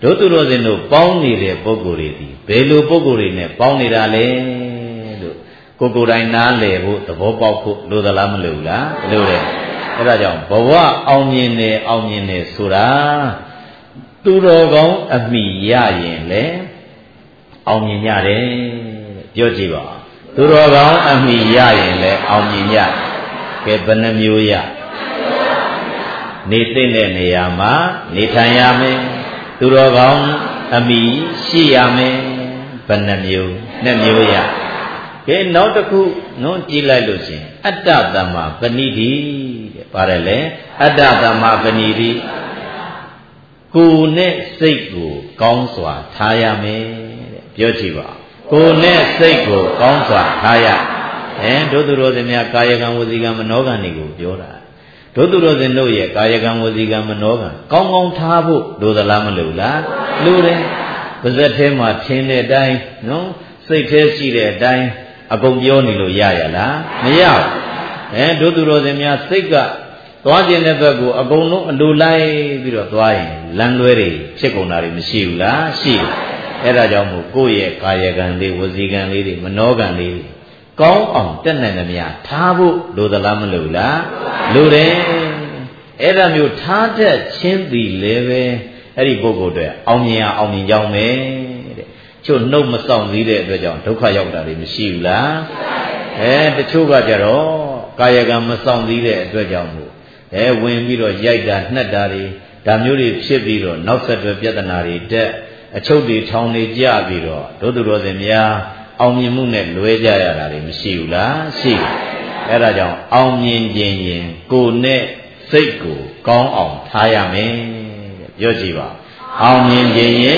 ဒုသူတော်စင်တို့ပေါင်းနေတဲ့ပုဂ္ဂိုလ်တွေဒီဘယ်လိုပုဂ္ဂိုလ်တွေနဲ့ပေါင်းနေတာလဲလို့ကိုယ်တိုင်နားလည်ဖို့သဘောပေါက်ဖို့လိုသလားမလိုဘူးလားလိုတယ်အဲ့ဒါကြောင့်ဘဝအောင်မြင်တယ်ဆိုတာသူတော်ကောင်းအမိရရင်လေအောင်မြင်ကြတယ်ပြောကြည့်ပါသူတော်ကောင်းအမိရရင်လေအောင်မြင်ကြကဲဘယ်နှမျိုးရနေတဲ့နေရာမှာနေထိုင်ရမယ်သူတော်ကောင်းအမိရှိရမယ်ဘယ်နှမျိုးနှစ်မျိုးရကဲနောက်တစ်ခုနော်ကြည့်လိုက်လို့ရှင်အတ္တသမ္မာပဏိတိတဲ့ပါတယ်လေအတ္တသမ္မာပဏိတိကိုယ်နဲ့စိတ်ကိုကောင်းစွာထားရမယ်တဲ့ပြောကြည့်ပါကိုယ်နဲ့စိတ်ကိုကောင်းစွာထားရဒုသူတော်စင်များကာယကံဝစီကံမနောကံတွေကိုပြောတာဒုသူတော်စင်တို့ရဲ့ကာယကံဝစီကံမနောကံကောင်းကောင်းထားဖို့လိုသလားမလိုလားလိုတယ်ပါဇက်ထဲမှာထင်းတဲ့အတိုင်းနော်စိတ်ထဲရှိတဲ့အတိုင်းအကုန်ပြောနေလို့ရရလားမရဘူးဒုသူတော်စင်များစိတ်ကသွားခြင်းတဲ့ဘက်ကိုအကုန်လုံးအလိုလိုက်ပြီးတော့သွားရင်လမ်းလွဲတွေဖြစ်ကုန်တာတွေမရှိဘူးလားရှိတယ်အဲ့ဒါကြောင့်မို့ကိုယ့်ရဲ့ကာယကံလေးဝစီကံလေးတွေမနောကံလေးတွေကောင်းအောင်တက်နိုင်သမျှထားဖို့လိုသလားမလိုလားလိုတယ်အဲ့ဒါမျိုးထားတတ်ချင်းသည်လည်းပဲအဲ့ဒီပုဂ္ဂိုလ်တွေအောင်မြင်ကြောင်းပဲတဲ့ချို့နှုတ်မဆောင်စည်းတဲ့အတွက်ကြောင့်ဒုက္ခရောက်တာတွေမရှိဘူးလားတချို့ကကြတော့ကာယကံမဆောင်စည်းတဲ့အတွက်ကြောင့်မို့ဝင်ပြီးတော့ရိုက်တာနှက်တာတွေဒါမျိုးတွေဖြစ်ပြီးတော့နောက်ဆက်တွဲပြဿနာတွေတက်အချုပ်တွေထောင်နေကြပြီးတော့ဒုသူတော်စင်များအောင်မြင်မှုနဲ့လွဲကြရတာတွေမရှိဘူးလားရှိတယ်အဲ့ဒါကြောင့်အောင်မြင်ခြင်းရင်ကိုယ်နဲ့စိတ်ကိုကောင်းအောင်ထားရမယ်တဲ့ပြောကြည့်ပါအောင်မြင်ခြင်းရင်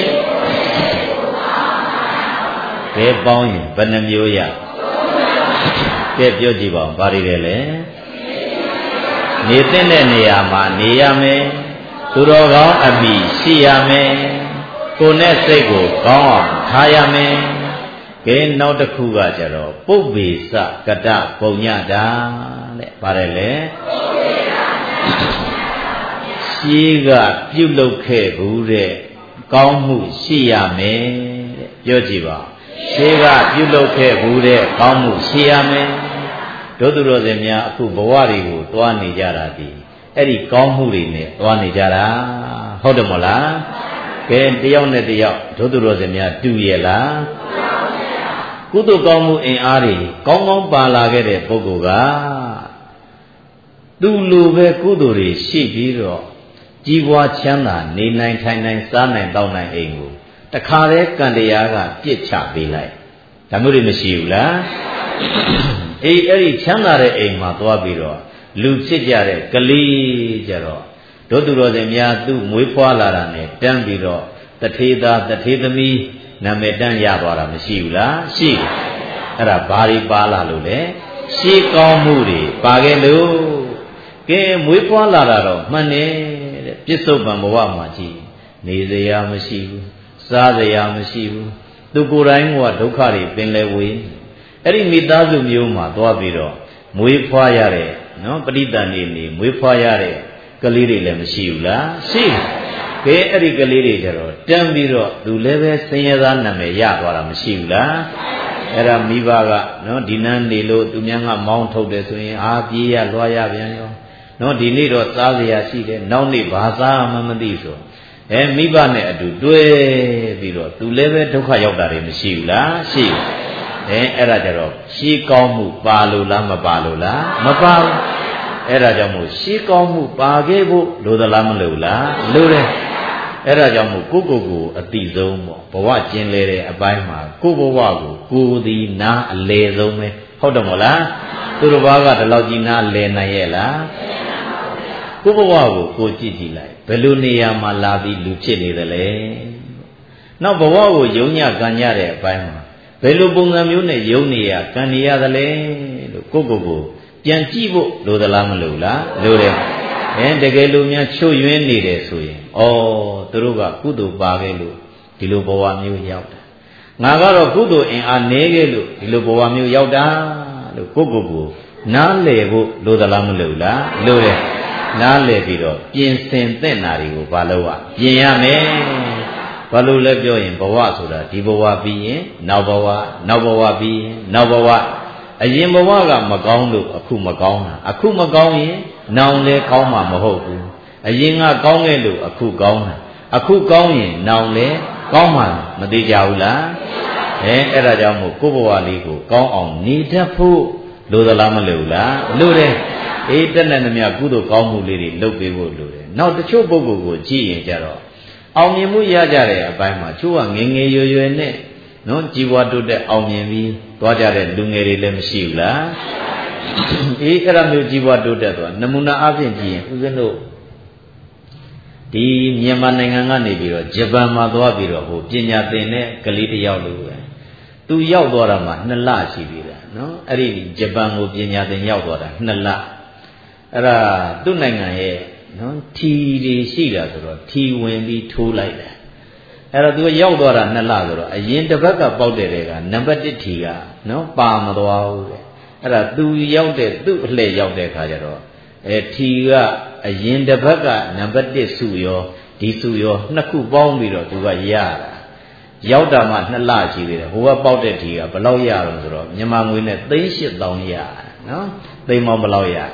ဘယ်ပေါင်းရင်ဘယ်နှမျိုးရကဲပြောကြည့်ပါဘာတွေလဲနေတဲ့နေရာမှာနေရမယ်သူတော်ကောင်းအမိရှိရမယ်ကိုယ်နဲ့စိတ်ကိုကောင်းအောင်ထားရမယ်ကဲနောက်တစ်ခုကကြတော့ပုပ္ပေစကတပုံညတာတဲ့ပါတယ်လေရှိကပြုလုပ်ခဲ့ဘူးတဲ့ကောင်းမှုရှိရမယ်တဲ့ပြောကြည့်ပါရှိကပြုလုပ်ခဲ့ဘူးတဲ့ကောင်းမှုရှိရမယ်ဒုသူတော်စင်များအခုဘဝတွေကိုတွားနေကြတာဒီအဲ့ဒီကောင်းမှုတွေနဲ့တွားနေကြတာဟုတ်တယ်မလားကဲတယောက်နဲ့တယောက်ဒုသူတော်စင်များတူရဲ့လားကုသိုလ်ကောင်းမှုအင်အားတွေကောင်းကောင်းပါလာခဲ့တဲ့ပုဂ္ဂိုလ်ကသူ့လိုပဲကုသိုလ်တွေရှိပြီးတော့ကြီးပွားချမ်းသာနေနိုင်ထိုင်နိုင်စားနိုင်တောင်းနိုင်အိမ်ကိုတခါတည်းကံတရားကပြစ်ချပေးလိုက်ဒါမျိုးတွေမရှိဘူးလားအဲ့ဒီချမ်းသာတဲ့အိမ်မှာသွားပြီးတော့လူဖြစ်ကြတဲ့ကလေးကြတော့ဒုသူတော်စင်များသူ့မွေးဖွားလာတာနဲ့တန်းပြီးတော့တထေသားတထေသမီးနာမည်တန်းရသွားတာမရှိဘူးလားရှိတယ်အဲ့ဒါဘာတွေပါလာလို့လဲရှေးကောင်းမှုတွေပါခဲ့လို့ကဲမွေးဖွားလာတာတော့မှန်တယ်တဲ့ပြစ္ဆုတ်ပံဘဝမှာကြည်နေစရာမရှိဘူးစားစရာမရှိဘူးသူကိုယ်တိုင်ကဒုက္ခတွေပင်လဲဝေးအဲ့ဒီမိသားစုမျိုးမှာသွားပြီးတော့မွေးဖွားရတဲ့နော်ပဋိသန္ဓေနေမွေးဖွားရတဲ့ကလေးတွေလည်းမရှိဘူးလားရှိတယ်ကဲအဲ့ဒီကလေးတွေကြတော့တန်းပြီးတော့သူလည်းပဲဆင်းရဲသားနာမည်ရသွားတာမရှိဘူးလားအဲ့ဒါမိဘကနော်ဒီနန်းနေလို့သူများကမောင်းထုတ်တယ်ဆိုရင်ပြေးရလွှားရပြန်ရောနော်ဒီနေ့တော့စားစရာရှိတယ်နောက်နေ့ဘာစားမှမသိဆိုမိဘနဲ့အတူတွဲပြီးတော့သူလည်းပဲဒုက္ခရောက်တာတွေမရှိဘူးလားရှိတယ်အဲ့ဒါကြတော့ရှေးကောင်းမှုပါလို့လားမပါလို့လားမပါဘူးအဲ့ဒါကြောင့်မို့ရှေးကောင်းမှုပါခဲ့ဖို့လိုသလားမလိုလားလိုတယ်အဲ့ဒါကြောင့်မို့ကိုအတိဆုံးပေါ့ဘဝကျင်လေတဲ့အပိုင်းမှာကိုဘဝကိုသည်နားအလေဆုံးပဲဟုတ်တယ်မဟုတ်လားသူတစ်ပါးကဒီလောက်ကြီးနားလဲနိုင်ရဲ့လားကိုဘဝကိုကြည့်ကြည့်လိုက်ဘယ်လိုနေရာမှာလာပြီးလူဖြစ်နေသလဲနောက်ဘဝကိုယုံညကံရတဲ့အပိုင်းမှာဘယ်လိုပုံစံမျိုးနဲ့ယုံနေရကံနေရသလဲလို့ကိုပြန်ကြည့်ဖို့လိုသလားမလိုလားလိုတယ်တကယ်လို့များချွတ်ယွင်းနေတယ်ဆိုရင်သူတို့ကကုသိုလ်ပါခဲ့လို့ဒီလိုဘဝမျိုးရောက်တာငါကတော့ကုသိုလ်အင်အားနည်းခဲ့လို့ဒီလိုဘဝမျိုးရောက်တာလို့ကိုနားလည်ဖို့လိုသလားမလိုလားလိုတယ်နားလည်ပြီးတော့ပြင်ဆင်သင့်တာတွေကိုဘာလို့ပြင်ရမယ်ဘာလို့လဲပြောရင်ဘဝဆိုတာဒီဘဝပြီးရင်နောက်ဘဝနောက်ဘဝပြီးရင်နောက်ဘဝအရင်ဘဝကမကောင်းလို့အခုမကောင်းတာအခုမကောင်းရင်နောင်လည်းကောင်းမှာမဟုတ်ဘူးအရင်ကကောင်းခဲ့လို့အခုကောင်းတာအခုကောင်းရင်နောင်လည်းကောင်းမှာမသိကြဘူးလားအဲ့ဒါကြောင့်မို့ကိုယ့်ဘဝလေးကိုကောင်းအောင်နေတတ်ဖို့လိုသလားမလိုဘူးလားလိုတယ်တက်တဲ့မြတ်ကုသိုလ်ကောင်းမှုလေးတွေလုပ်ပေးဖို့လိုတယ်နောက်တချို့ပုဂ္ဂိုလ်ကိုကြည့်ရင်ကြတော့အောင်မြင်မှုရကြတဲ့အပိုင်းမှာချို့ကငယ်ငယ်ရွယ်ရွယ်နဲ့နော်ကြီးပွားတိုးတက်အောင်မြင်ပြီးသွားကြတဲ့လူငယ်တွေလည်းမရှိဘူးလားအဲ့ဒါမျိုးကြီးပွားတိုးတက်သွားနမူနာအပြင်ကြည့်ရင်ဦးဇင်းတို့ဒီမြန်မာနိုင်ငံကနေပြီးတော့ဂျပန်မှာသွားပြီးတော့ဟိုပညာသင်တဲ့ကလေးတစ်ယောက်လို့ပဲသူရောက်သွားတာမှ2လရှိပြီလားနော်အဲ့ဒီဂျပန်ကိုပညာသင်ရောက်သွားတာ2လအဲ့ဒါသူ့နိုင်ငံရဲ့နော်ထီတွေရှိတာဆိုတော့ထီဝင်ပြီးထိုးလိုက်တယ်အဲ့တော့သူရောက်သွားတာ2လဆိုတော့အရင်တစ်ပတ်ကပေါက်တဲ့တွေကနံပါတ်1ထီကနော်ပါမသွားဘူးတဲ့အဲ့ဒါသူရောက်တဲ့သူ့အလှည့်ရောက်တဲ့ခါကျတော့ထီကအရင်တစ်ပတ်ကနံပါတ်1စုရောဒီစုရောနှစ်ခုပေါင်းပြီးတော့သူကရတာရောက်တာမှ2လရှိသေးတယ်ဟိုကပေါက်တဲ့ထီကဘယ်လောက်ရတော့ဆိုတော့မြန်မာငွေနဲ့38,000ရနော်သိမ်းမောင်းဘယ်လောက်ရ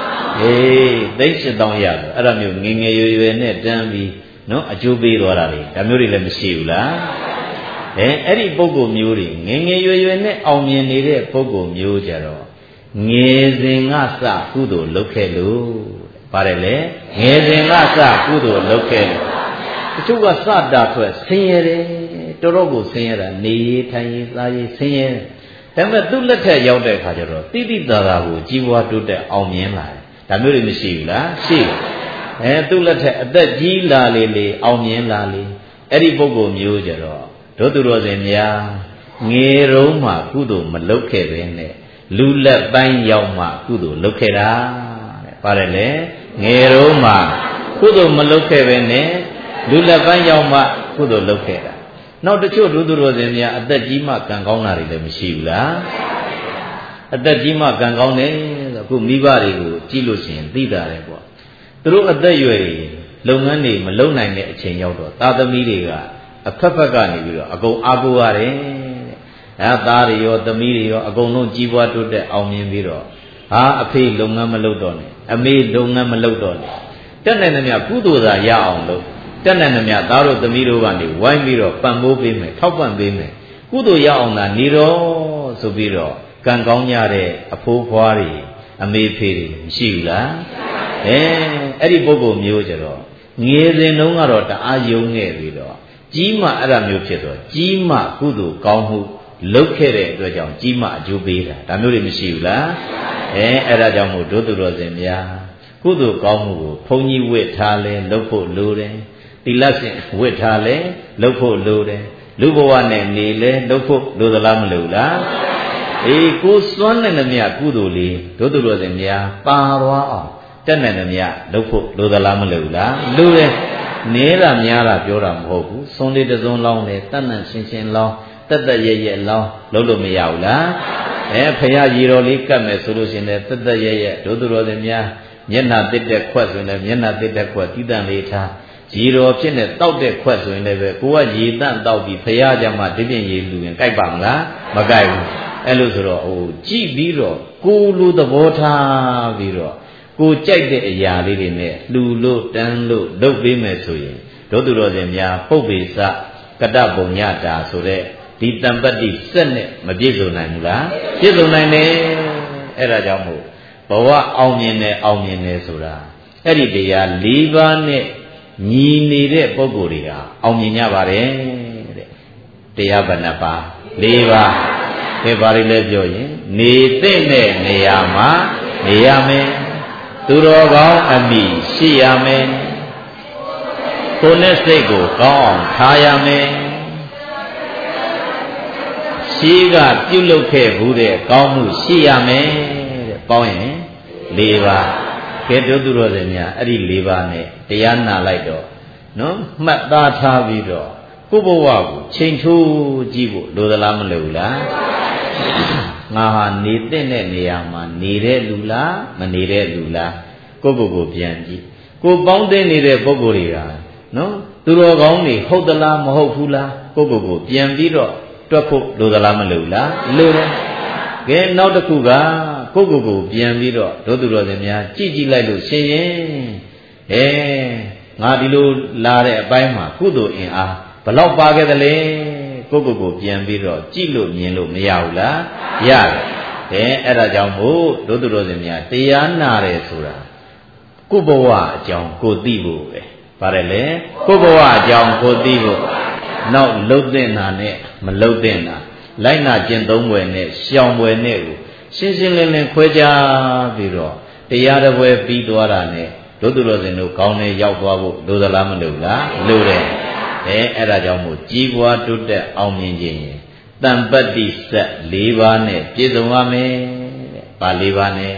38,000ရဆိုအဲ့ဒါမျိုးငငယ်ရွယ်ရွယ်နဲ့တန်းပြီးနော်အကျိုးပေးသွားတာလေဒါမျိုးတွေလည်းမရှိဘူးလားအဲ့ဒီပုဂ္ဂိုလ်မျိုးတွေငငယ်ရွယ်ရွယ်နဲ့အောင်မြင်နေတဲ့ပုဂ္ဂိုလ်မျိုးကြတော့ငယ်စဉ်ကစကုသိုလ်လုပ်ခဲ့လို့ပါတယ်လေငယ်စဉ်ကစကုသိုလ်လုပ်ခဲ့လို့တချို့ကစတာထွက်ဆင်းရဲတယ်တော်တော်ကိုဆင်းရဲတာနေရေးထိုင်ရေးစားရေးဆင်းရဲဒါပေမဲ့သူ့လက်ထက်ရောက်တဲ့အခါကျတော့တိတိသာသာကိုကြီးပွားတိုးတက်အောင်မြင်လာတယ်ဒါမျိုးတွေမရှိဘူးလားရှိတယ်သူ့လက်ထက်အသက်ကြီးလာလေအောင်မြင်လာလေအဲ့ဒီပုဂ္ဂိုလ်မျိုးကြတော့တို့သူတော်စင်များငယ်တုန်းမှကုသိုလ်မလုပ်ခဲ့ပဲနဲ့လူလက်ပိုင်းရောက်မှကုသိုလ်လုပ်ခဲ့တာတဲ့ပါတယ်လေငယ်တုန်းမှကုသိုလ်မလုပ်ခဲ့ပဲနဲ့လူလက်ပိုင်းရောက်မှကုသိုလ်လုပ်ခဲ့တာနောက်တချို့တို့သူတော်စင်များအသက်ကြီးမှကံကောင်းတာတွေလည်းမရှိဘူးလားအသက်ကြီးမှကံကောင်းတယ်ဆိုအခုမိဘတွေကိုကြည့်လို့ရှိရင်သိတာတယ်ပေါ့သူတို့အသက်ရွယ်လုပ်ငန်းတွေမလုပ်နိုင်တဲ့အချိန်ရောက်တော့သားသမီးတွေကအဖက်ဖက်ကနေပြီးတော့အကုန်အားကိုးရတယ်တဲ့သားတွေရောသမီးတွေရောအကုန်လုံးကြီးပွားတိုးတက်အောင်မြင်ပြီးတော့အဖေလုပ်ငန်းမလုပ်တော့နဲ့အမေလုပ်ငန်းမလုပ်တော့နဲ့တက်နိုင်သမျှကုသိုလ်သာရအောင်လုပ်တက်နိုင်သမျှသားတို့သမီးတို့ကနေဝိုင်းပြီးတော့ပံ့ပိုးပေးမယ်ထောက်ပံ့ပေးမယ်ကုသိုလ်ရအောင်သာနေတော့ဆိုပြီးတော့ကံကောင်းကြတဲ့အဖိုးဖွားတွေအမေဖေတွေမရှိဘူးလားအဲ့ဒီပုဂ္ဂိုလ်မျိုးကြတော့ငယ်စဉ်တုန်းကတော့တအားယုံခဲ့ပြီးတော့ကြီးမှအဲ့ဒါမျိုးဖြစ်တော့ကြီးမှကုသိုလ်ကောင်းမှုလုပ်ခဲ့တဲ့အတွက်ကြောင့်ကြီးမှအကျိုးပေးတာဒါမျိုးတွေမရှိဘူးလားအဲ့ဒါကြောင့်မို့တို့သူတော်စင်များကုသိုလ်ကောင်းမှုကိုဘုန်းကြီးဝတ်ထားလဲလုပ်ဖို့လိုတယ်သီလရှင်ဝတ်ထားလဲလုပ်ဖို့လိုတယ်လူဘဝနဲ့နေလဲလုပ်ဖို့လိုသလားမလိုလားကိုစွမ်းနိုင်သမျှကုသိုလ်လေးတို့သူတော်စင်များပါသွားအောင်တက်နိုင်သမျှလုပ်ဖို့လိုသလားမလိုလားလိုတယ်နေတာများတာပြောတာမဟုတ်ဘူးစွန်းလေးတစ်စုံလောင်းတယ်တတ်တတ်ရှင်းရှင်းလောင်းတက်တက်ရဲရဲလောင်းလုပ်လို့မရဘူးလားဖရာရေတော်လေးကတ်မယ်ဆိုလို့ရှိရင်တက်တက်ရဲရဲတို့သူတော်စင်များမျက်နှာတစ်တဲ့ခွက်ဆိုရင်လည်းမျက်နှာတစ်တဲ့ခွက်တည်တံ့လေးထားရေတော်ဖြစ်နေတောက်တဲ့ခွက်ဆိုရင်လည်းပဲကိုကရေတန့်တောက်ပြီးဖရာကြမှာဒီပြင်ရေလူရင်ကြိုက်ပါမလားမကြိုက်ဘူးအဲ့လိုဆိုတော့ကြည့်ပြီးတော့ကိုလိုသဘောထားပြီးတော့ကိုကြိုက်တဲ့အရာလေးတွေနဲ့လှူလို့တန်းလို့လုပ်ပေးမယ်ဆိုရင်တို့သူတော်စင်များပုပ္ပေစကတ္တပုံညတာဆိုတဲ့ဒီတံပတ္တိစက်နဲ့မပြည့်စုံနိုင်ဘူးလားပြည့်စုံနိုင်တယ်အဲ့ဒါကြောင့်မို့ဘဝအောင်မြင်တယ်ဆိုတာအဲ့ဒီတရား၄ပါးနဲ့ညီနေတဲ့ပုဂ္ဂိုလ်တွေကအောင်မြင်ကြပါတယ်တဲ့တရားဘဏ္ဍပါ၄ပါးဒီပါဠိလည်းပြောရင်နေတဲ့နေရာမှာနေရမယ်သူတော်ကောင်းအမိရှိရမယ်ကိုယ်နဲ့စိတ်ကိုကောင်းအောင်ထားရမယ်ရှိကပြုလုပ်ခဲ့ဘူးတဲ့ကောင်းမှုရှိရမယ်တဲ့ပေါင်းရင်၄ပါးကဲတို့သူတော်စင်များအဲ့ဒီ၄ပါးနဲ့တရားနာလိုက်တော့နော်မှတ်သားထားပြီးတော့ကိုယ့်ဘဝကိုချိန်ထိုးကြည့်ဖို့လိုသလားမလိုဘူးလားငါဟာနေတဲ့နေရာမှာနေတဲ့လူလားမနေတဲ့လူလားကိုယ့်ကိုယ်ကိုပြန်ကြည့်ကိုပေါင်းသိနေတဲ့ပုဂ္ဂိုလ်တွေကနော်သူတော်ကောင်းတွေဟုတ်သလားမဟုတ်ဘူးလားကိုပြန်ပြီးတော့တွက်ဖို့လိုသလားမလိုဘူးလားလိုတယ်ကဲနောက်တစ်ခုကကိုပြန်ပြီးတော့တို့သူတော်စင်များကြည့်လိုက်လို့ရှင်ရင်ငါဒီလိုလာတဲ့အပိုင်းမှာကုသိုလ်အင်အားဘလောက်ပါခဲ့သလဲကိုပြန်ပြီးတော့ကြည့်လို့မြင်လို့မရဘူးလားရတယ်အဲ့ဒါကြောင့်မို့တို့သူတော်စင်များတရားနာတယ်ဆိုတာကိုဘဝအကြောင်းကိုသိဖို့ပဲပါတယ်လေကိုဘဝအကြောင်းကိုသိဖို့နောက်လှုပ်တဲ့နာနဲ့မလှုပ်တဲ့နာလိုက်နာကျင့်သုံးပွဲနဲ့ရှောင်ပွဲနဲ့ကိုရှင်းရှင်းလင်းလင်းခွဲခြားပြီးတော့တရားတစ်ပွဲပြီးသွားတာနဲ့တို့သူတော်စင်တို့ကောင်းတဲ့ရောက်သွားဖို့လိုသလားမလိုလားလိုတယ်အဲ့ဒါကြောင့်မို့ကြီးပွားတိုးတက်အောင်မြင်ခြင်းရင်တံပတ္တိဆက်၄ပါးနဲ့ပြည့်စုံရမယ်တဲ့။ဘာ၄ပါးနဲ့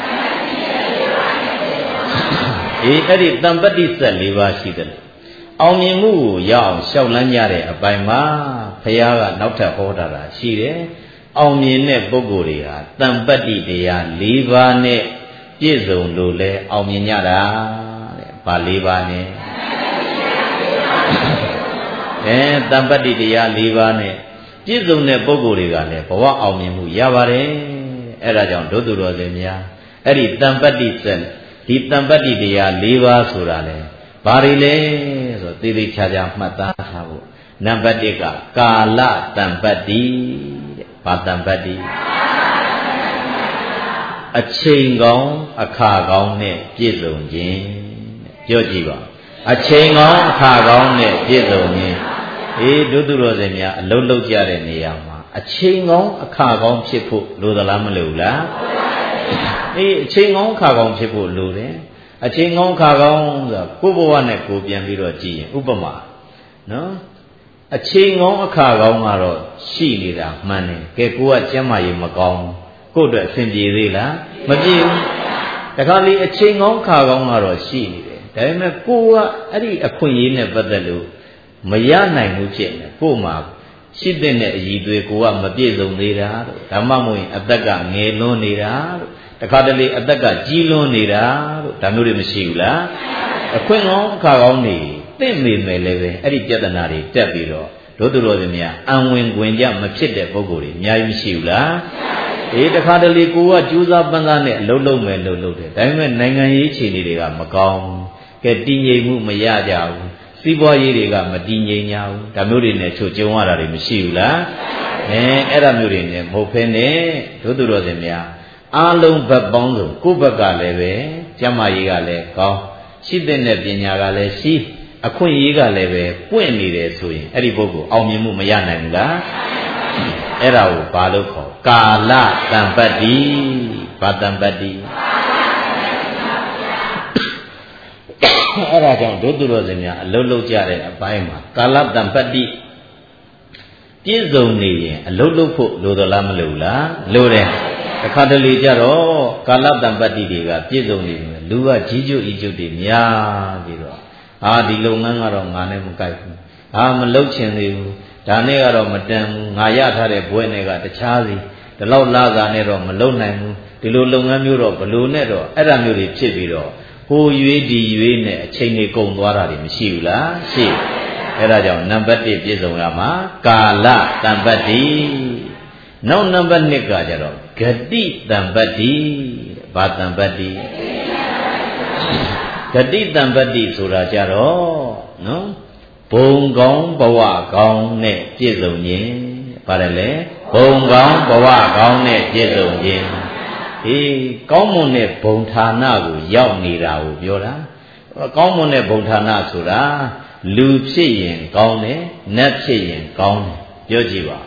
အဲ့ဒီတံပတ္တိဆက်၄ပါးရှိတယ်အောင်မြင်မှုကိုရအောင်ရှောက်လန်းကြတဲ့အပိုင်းမှာဘုရားကနောက်ထပ်ဟောတာရှိတယ်အောင်မြင်တဲ့ပုဂ္ဂိုလ်တွေဟာတံပတ္တိတရား၄ပါးနဲ့ပြည့်စုံလို့လဲအောင်မြင်ကြတာတဲ့။ဘာ၄ပါးနဲ့တံပတ္တိတရား၄ပါးနဲ့ပြည့်စုံတဲ့ပုဂ္ဂိုလ်တွေကလည်းဘဝအောင်မြင်မှုရပါတယ်အဲ့ဒါကြောင့်ဒုသူတော်စင်များအဲ့ဒီတံပတ္တိဆက်ဒီတံပတ္တိတရား၄ပါးဆိုတာလေဘာတွေလဲဆိုသေသေးချာချာမှတ်သားထားဖို့နံပါတ်1ကကာလတံပတ္တိတဲ့ဘာတံပတ္တိအချိန်ကောင်းအခါကောင်းနဲ့ပြည့်စုံခြင်းပြောကြည့်ပါအချိန်ကောင်းအခါကောင်းနဲ့ပြည့်စုံခြင်းဒုသူတော်စင်များအလုံးလုံးကြတဲ့နေရာမှာအချိန်ကောင်းအခါကောင်းဖြစ်ဖို့လိုသလားမလိုဘူးလားအချိန်ကောင်းအခါကောင်းဖြစ်ဖို့လိုတယ်အချိန်ကောင်းအခါကောင်းဆိုတာကိုယ့်ဘဝနဲ့ကိုယ်ပြန်ပြီးတော့ကြည့်ရင်ဥပမာနော်အချိန်ကောင်းအခါကောင်းကတော့ရှိနေတာမှန်တယ်ကဲကိုကကျမ်းမာရေးမကောင်းကိုယ့်အတွက်အဆင်ပြေသေးလားမပြေဘူးတခါလေအချိန်ကောင်းအခါကောင်းကတော့ရှိနေတယ်ဒါပေမဲ့ကိုကအဲ့ဒီအခွင့်အရေးနဲ့ပတ်သက်လို့မရနိုင်ဘူးဖြစ်နေကို့မှာရှိတဲ့အည်သွေးကိုကမပြည့်စုံသေးတာတို့ဓမ္မမို့ရင်အသက်ကငယ်လွန်းနေတာတို့တခါတလေအသက်ကကြီးလွန်းနေတာတို့ဒါမျိုးတွေမရှိဘူးလားအခွင့်ကောင်းအခါကောင်းနေသိမိမယ်လည်းပဲအဲ့ဒီပြဿနာတွေတက်ပြီးတော့တို့သူတော်စင်များအံဝင်ခွင်ကြမဖြစ်တဲ့ပုံကိုယ်တွေအများကြီးမရှိဘူးလားတခါတလေကိုကကြိုးစားပန်းစားနဲ့အလုံးလုံးမယ်လို့လုပ်တယ်ဒါပေမဲ့နိုင်ငံရေးခြေအနေတွေကမကောင်းကဲတည်ငြိမ်မှုမရကြဘူးစီးပွားရေးတွေကမတည်ငြိမ်ကြဘူးဒါမျိုးတွေနဲ့ချို့ကျုံရတာတွေမရှိဘူးလားအဲ့ဒါမျိုးတွေနဲ့မဟုတ်ဖ ೇನೆ တို့သူတော်စင်များအားလုံးဘက်ပေါင်းစုံကိုယ့်ဘက်ကလည်းပဲကျမ်းမာရေးကလည်းကောင်းရှိတဲ့ပညာကလည်းရှိအခွင့်အရေးကလည်းပဲပွင့်နေတယ်ဆိုရင်အဲ့ဒီပုဂ္ဂိုလ်အောင်မြင်မှုမရနိုင်ဘူးလားအဲ့ဒါကိုဘာလို့ခေါ်ကာလတံပတ္တိဘာတံပတ္တိအဲ့ဒါကြောင့်ဒုသူတော်စင်များအလုံးလုံးကြတဲ့အပိုင်းမှာကာလတံပတ္တိပြည့်စုံနေရင်အလုံးလုံးဖို့လိုသလားမလိုလားလိုတယ်တခါတလေကြတော့ကာလတံပတ္တိတွေကပြည့်စုံနေတယ်လူကကြီးကျုပ်ဤကျုပ်တွေများပြီးတော့ဒီလုပ်ငန်းကတော့ငါနဲ့မကိုက်ဘူးမလုပ်ချင်သေးဘူးဒါနဲ့ကတော့မတန်ဘူးငါရထားတဲ့ဘွဲနဲ့ကတခြားစီဒီလောက်လာစာနဲ့တော့မလုပ်နိုင်ဘူးဒီလိုလုပ်ငန်းမျိုးတော့ဘလို့နဲ့တော့အဲ့ဒါမျိုးတွေဖြစ်ပြီးတော့ဟိုရွေးဒီရွေးနဲ့အချိန်တွေကုန်သွားတာတွေမရှိဘူးလားရှိအဲ့ဒါကြောင့်နံပါတ်1ပြည့်စုံရမှာကာလတံပတ္တိနောက်နံပါတ်2ကကြတော့ဂတိတံပတ္တိဘာတံပတ္တိဂတိတံပတ္တိဆိုတာကြတော့နော်ဘုံကောင်းဘဝကောင်းနဲ့ပြည့်စုံခြင်းပါတယ်လေဘုံကောင်းဘဝကောင်းနဲ့ပြည့်စုံခြင်းကောင်းမွန်တဲ့ဘုံဌာနကိုရောက်နေတာကိုပြောတာကောင်းမွန်တဲ့ဘုံဌာနဆိုတာလူဖြစ်ရင်ကောင်းတယ်နတ်ဖြစ်ရင်ကောင်းတယ်ပြောကြည့်ပါ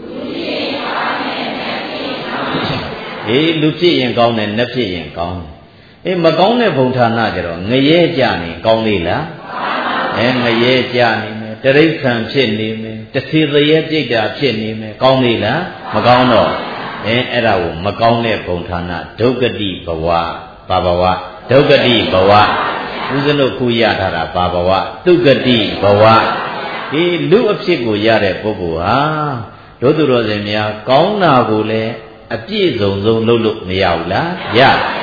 လူဖြစ်ရင်ကောင်းတယ်နတ်ဖြစ်ရင်ကောင်းတယ်မကောင်းတဲ့ဘုံဌာနကြတော့ငရဲကြနေကောင်းလေလားငရဲကြနေမယ်တရိษံဖြစ်နေမယ်တသေသရဲပြိတ္တာဖြစ်နေမယ်ကောင်းလေလားမကောင်းတော့အဲ့ဒါကိုမကောင်းတဲ့ဘုံဌာနဒုက္ခတိဘဝဘာဘဝဒုက္ခတိဘဝဦးဇင်းတို့ခုရထားတာဘာဘဝဒုက္ခတိဘဝလူအဖြစ်ကိုရတဲ့ပုဂ္ဂိုလ်ဟာတို့သူတော်စင်များကောင်းတာကိုလည်းအပြည့်စုံဆုံးလုပ်လို့မရဘူးလားရ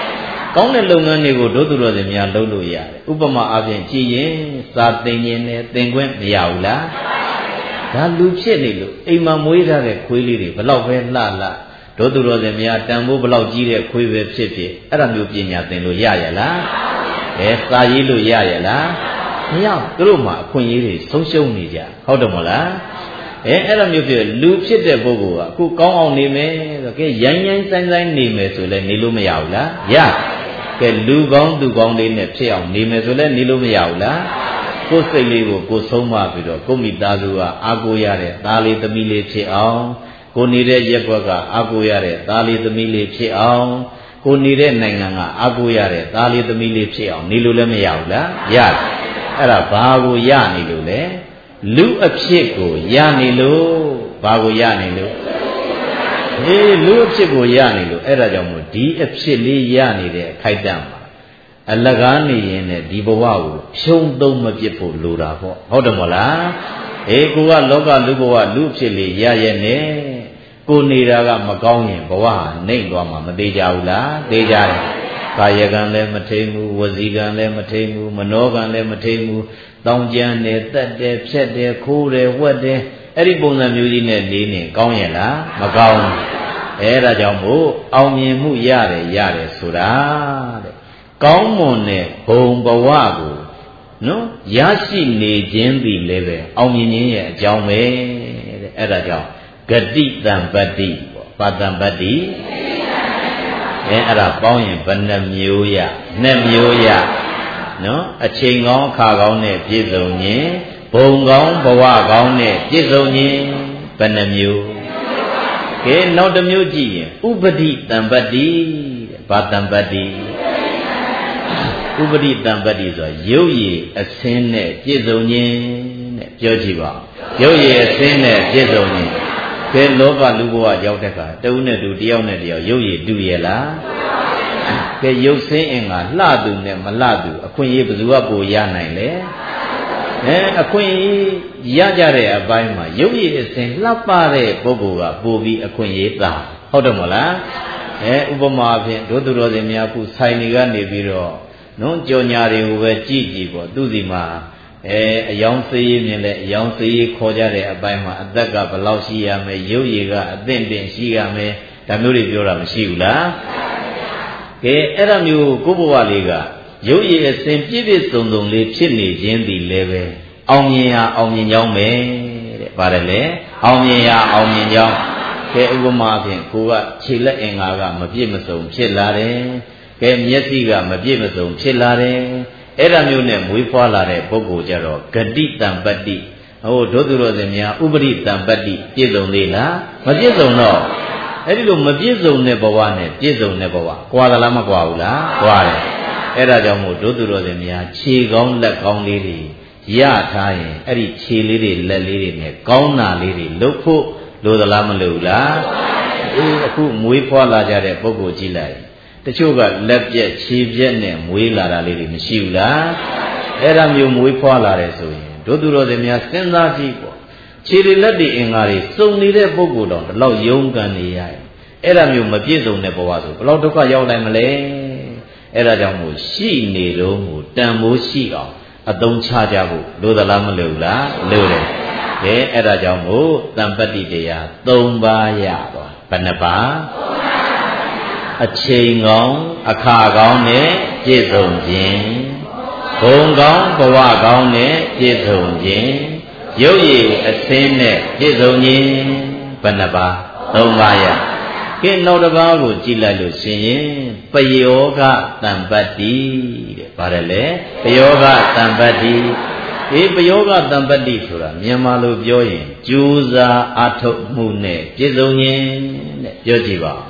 ကောင်းတဲ့လုပ်ငန်းတွေကိုဒုသူတော်စင်များလုပ်လို့ရတယ်ဥပမာအားဖြင့်ကြည်ရင်စာသင်ခြင်းနဲ့သင်ခွင့်မရဘူးလားဒါလူဖြစ်နေလို့အိမ်မှာမွေးထားတဲ့ခွေးလေးတွေဘလောက်ပဲလှလှဒုသူတော်စင်များတန်ဖိုးဘလောက်ကြီးတဲ့ခွေးပဲဖြစ်ဖြစ်အဲ့ဒါမျိုးပညာသင်လို့ရရလားစာရေးလို့ရရလားမရသူတို့မှာအခွင့်အရေးတွေဆုံးရှုံးနေကြဟုတ်တယ်မလားအဲ့လိုမျိုးဖြစ်လူဖြစ်တဲ့ပုဂ္ဂိုလ်ကအခုကောင်းအောင်နေမယ်ဆိုကဲရိုင်းရိုင်းဆိုင်ဆိုင်နေမယ်ဆိုလဲနေလို့မရဘူးလားရကဲလူကောင်းသူကောင်းလေးနဲ့ဖြစ်အောင်နေမယ်ဆိုလဲနေလို့မရဘူးလားကိုယ်စိတ်လေးကိုကိုယ်ဆုံးမပြီးတော့ကိုမိသားစုကအားကိုးရတဲ့သားလေးသမီးလေးဖြစ်အောင်ကိုနေတဲ့ရက်ွက်ကအားကိုးရတဲ့သားလေးသမီးလေးဖြစ်အောင်ကိုနေတဲ့နိုင်ငံကအားကိုးရတဲ့သားလေးသမီးလေးဖြစ်အောင်နေလို့လည်းမရဘူးလားရတယ်အဲ့ဒါဘာကိုရနေလို့လဲလူအဖြစ်ကိုရနေလို့ဘာကိုရနေလို့လူအဖြစ်ကိုရနေလို့အဲ့ဒါကြောင့်မို့ဒီအဖြစ်လေးရနေတဲ့အခိုက်အတန့်မှာအလကားနေရင်လည်းဒီဘဝကိုဖြုံးသုံးမပြစ်ဖို့လိုတာပေါ့ဟုတ်တယ်မလားကိုကလောကလူဘဝလူအဖြစ်လေးရရဲ့နဲ့ကိုနေတာကမကောင်းရင်ဘဝဟာနှိမ့်သွားမှာမသေးကြဘူးလားသေးကြတယ်ကာယကံလည်းမထိန်ဘူးဝစီကံလည်းမထိန်ဘူးမနောကံလည်းမထိန်ဘူးတောင်းကြမ်းတယ်တက်တယ်ဖြက်တယ်ခိုးတယ်ဝက်တယ်အဲ့ဒီပုံစံမျိုးကြီးနဲ့နေနေကောင်းရဲ့လားမကောင်းဘူးအဲ့ဒါကြောင့်မို့အောင်မြင်မှုရတယ်ဆိုတာတဲ့ကောင်းမွန်တဲ့ဘုံဘဝကိုနော်ရရှိနေခြင်းသည်လည်းပဲအောင်မြင်ခြင်းရဲ့အကြောင်းပဲတဲ့အဲ့ဒါကြောင့်ဂတိတံပတ္တိပေါ့ပါတံပတ္တိအဲ့ဒါပေါင်းရင်ဘယ်နှမျိုးရနှစ်မျိုးရနော်အချိန်ကောင်းအခါကောင်းနဲ့ပြည့်စုံခြင်းဘုံကောင်းဘဝကောင်းနဲ့ပြည့်စုံခြင်းဘယ်နှမျိုးကဲနောက်တစ်မျိုးကြည့်ရင်ဥပတိတံပတ္တိတဲ့ဘာတံပတ္တိဥပတိတံပတ္တိဆိုတာရုပ်ရည်အစင်းနဲ့ပြည့်စုံခြင်းတဲ့ပြောကြည့်ပါရုပ်ရည်အစင်းနဲ့ပြည့်စုံခြင်းကဲလောကလူဘဝရောက်တဲ့အခါတဦးနဲ့တူတယောက်နဲ့တယောက်ရုပ်ရည်တူရဲ့လားကဲရုပ်စင်းအင်္ဂါလှသူနဲ့မလှသူအခွင့်အရေးဘယ်သူကပိုရနိုင်လဲအခွင့်အရေးရကြတဲ့အပိုင်းမှာရုပ်ရည်အစဉ်လှပတဲ့ပုဂ္ဂိုလ်ကပိုပြီးအခွင့်အရေးသာဟုတ်တယ်မလားဥပမာဖြင့်ဒုသူတော်စင်များခုဆိုင်တွေကနေပြီးတော့နော်ကြော်ညာတွေကိုပဲကြည့်ကြည့်ပေါ့သူစီမှာအယောင်စေးမြင်လဲအယောင်စေးခေါ်ကြတဲ့အပိုင်းမှာအသက်ကဘယ်လောက်ရှိရမယ်ရုပ်ရည်ကအသင့်တင်ရှိရမယ်ဒါမျိုးတွေပြောတာမရှိဘူးလားကဲအဲ့ဒါမျိုးကိုယ့်ဘဝလေးကရုပ်ရည်အစဉ်ပြည့်ပြည့်စုံစုံလေးဖြစ်နေခြင်းဒီလည်းပဲအောင်မြင်ရအောင်မြင်ကြောင်းပဲတဲ့ပါတယ်လေအောင်မြင်ရအောင်မြင်ကြောင်းကဲဥပမာဖြင့်ကိုကခြေလက်အင်္ဂါကမပြည့်မစုံဖြစ်လာတယ်ကဲမျက်စိကမပြည့်မစုံဖြစ်လာတယ်အဲ့ဒါမျိုးနဲ့မွေးဖွားလာတဲ့ပုဂ္ဂိုလ်ကြတော့ဂတိတံပတ္တိဒုသူတော်စင်များဥပရိတံပတ္တိပြည့်စုံသေးလားမပြည့်စုံတော့အဲ့ဒီလိုမပြည့်စုံတဲ့ဘဝနဲ့ပြည့်စုံတဲ့ဘဝကွာသလားမကွာဘူးလားကွာတယ်အဲ့ဒါကြောင့်မို့ဒုသူတော်စင်များခြေကောင်းလက်ကောင်းလေးတွေရထားရင်အဲ့ဒီခြေလေးတွေလက်လေးတွေနဲ့ကောင်းတာလေးတွေလုပ်ဖို့လိုသလားမလိုဘူးလားအခုမွေးဖွားလာကြတဲ့ပုဂ္ဂိုလ်ကြည့်လိုက်တချို့ကလက်ပြက်ခြေပြက်နဲ့မွေးလာတာလေးတွေမရှိဘူးလားအဲ့ဒါမျိုးမွေးဖွားလာတယ်ဆိုရင်ဒုသူတော်စင်များစဉ်းစားကြည့်ပေါ့ခြေတွေလက်တွေအင်္ဂါတွေစုံနေတဲ့ပုဂ္ဂိုလ်တော့ဘလောက်ယုံကန်နေရရဲ့အဲ့ဒါမျိုးမပြည့်စုံတဲ့ဘဝဆိုဘလောက်ဒုက္ခရောက်နိုင်မလဲအဲ့ဒါကြောင့်မို့ရှိနေတော့ကိုတန်ဖိုးရှိအောင်အသုံးချကြဖို့လိုသလားမလိုဘူးလားလိုတယ်ကဲအဲ့ဒါကြောင့်မို့တံပတ္တိတရား၃ပါးရတော့ဘယ်နှပါအချိန်ကောင်းအခါကောင်းနဲ့ပြည့်စုံခြင်းဘုံကောင်းဘဝကောင်းနဲ့ပြည့်စုံခြင်းရုပ်ရည်အစင်းနဲ့ပြည့်စုံခြင်းဘယ်နှပါ၃ပါးရကဲနောက်တစ်ပါးကိုကြည့်လိုက်လို့ရှင်ရင်ပယောဂတံပတ္တိတဲ့ဗါတယ်လေပယောဂတံပတ္တိပယောဂတံပတ္တိဆိုတာမြန်မာလိုပြောရင်ကြိုးစားအားထုတ်မှုနဲ့ပြည့်စုံခြင်းတဲ့ပြောကြည့်ပါ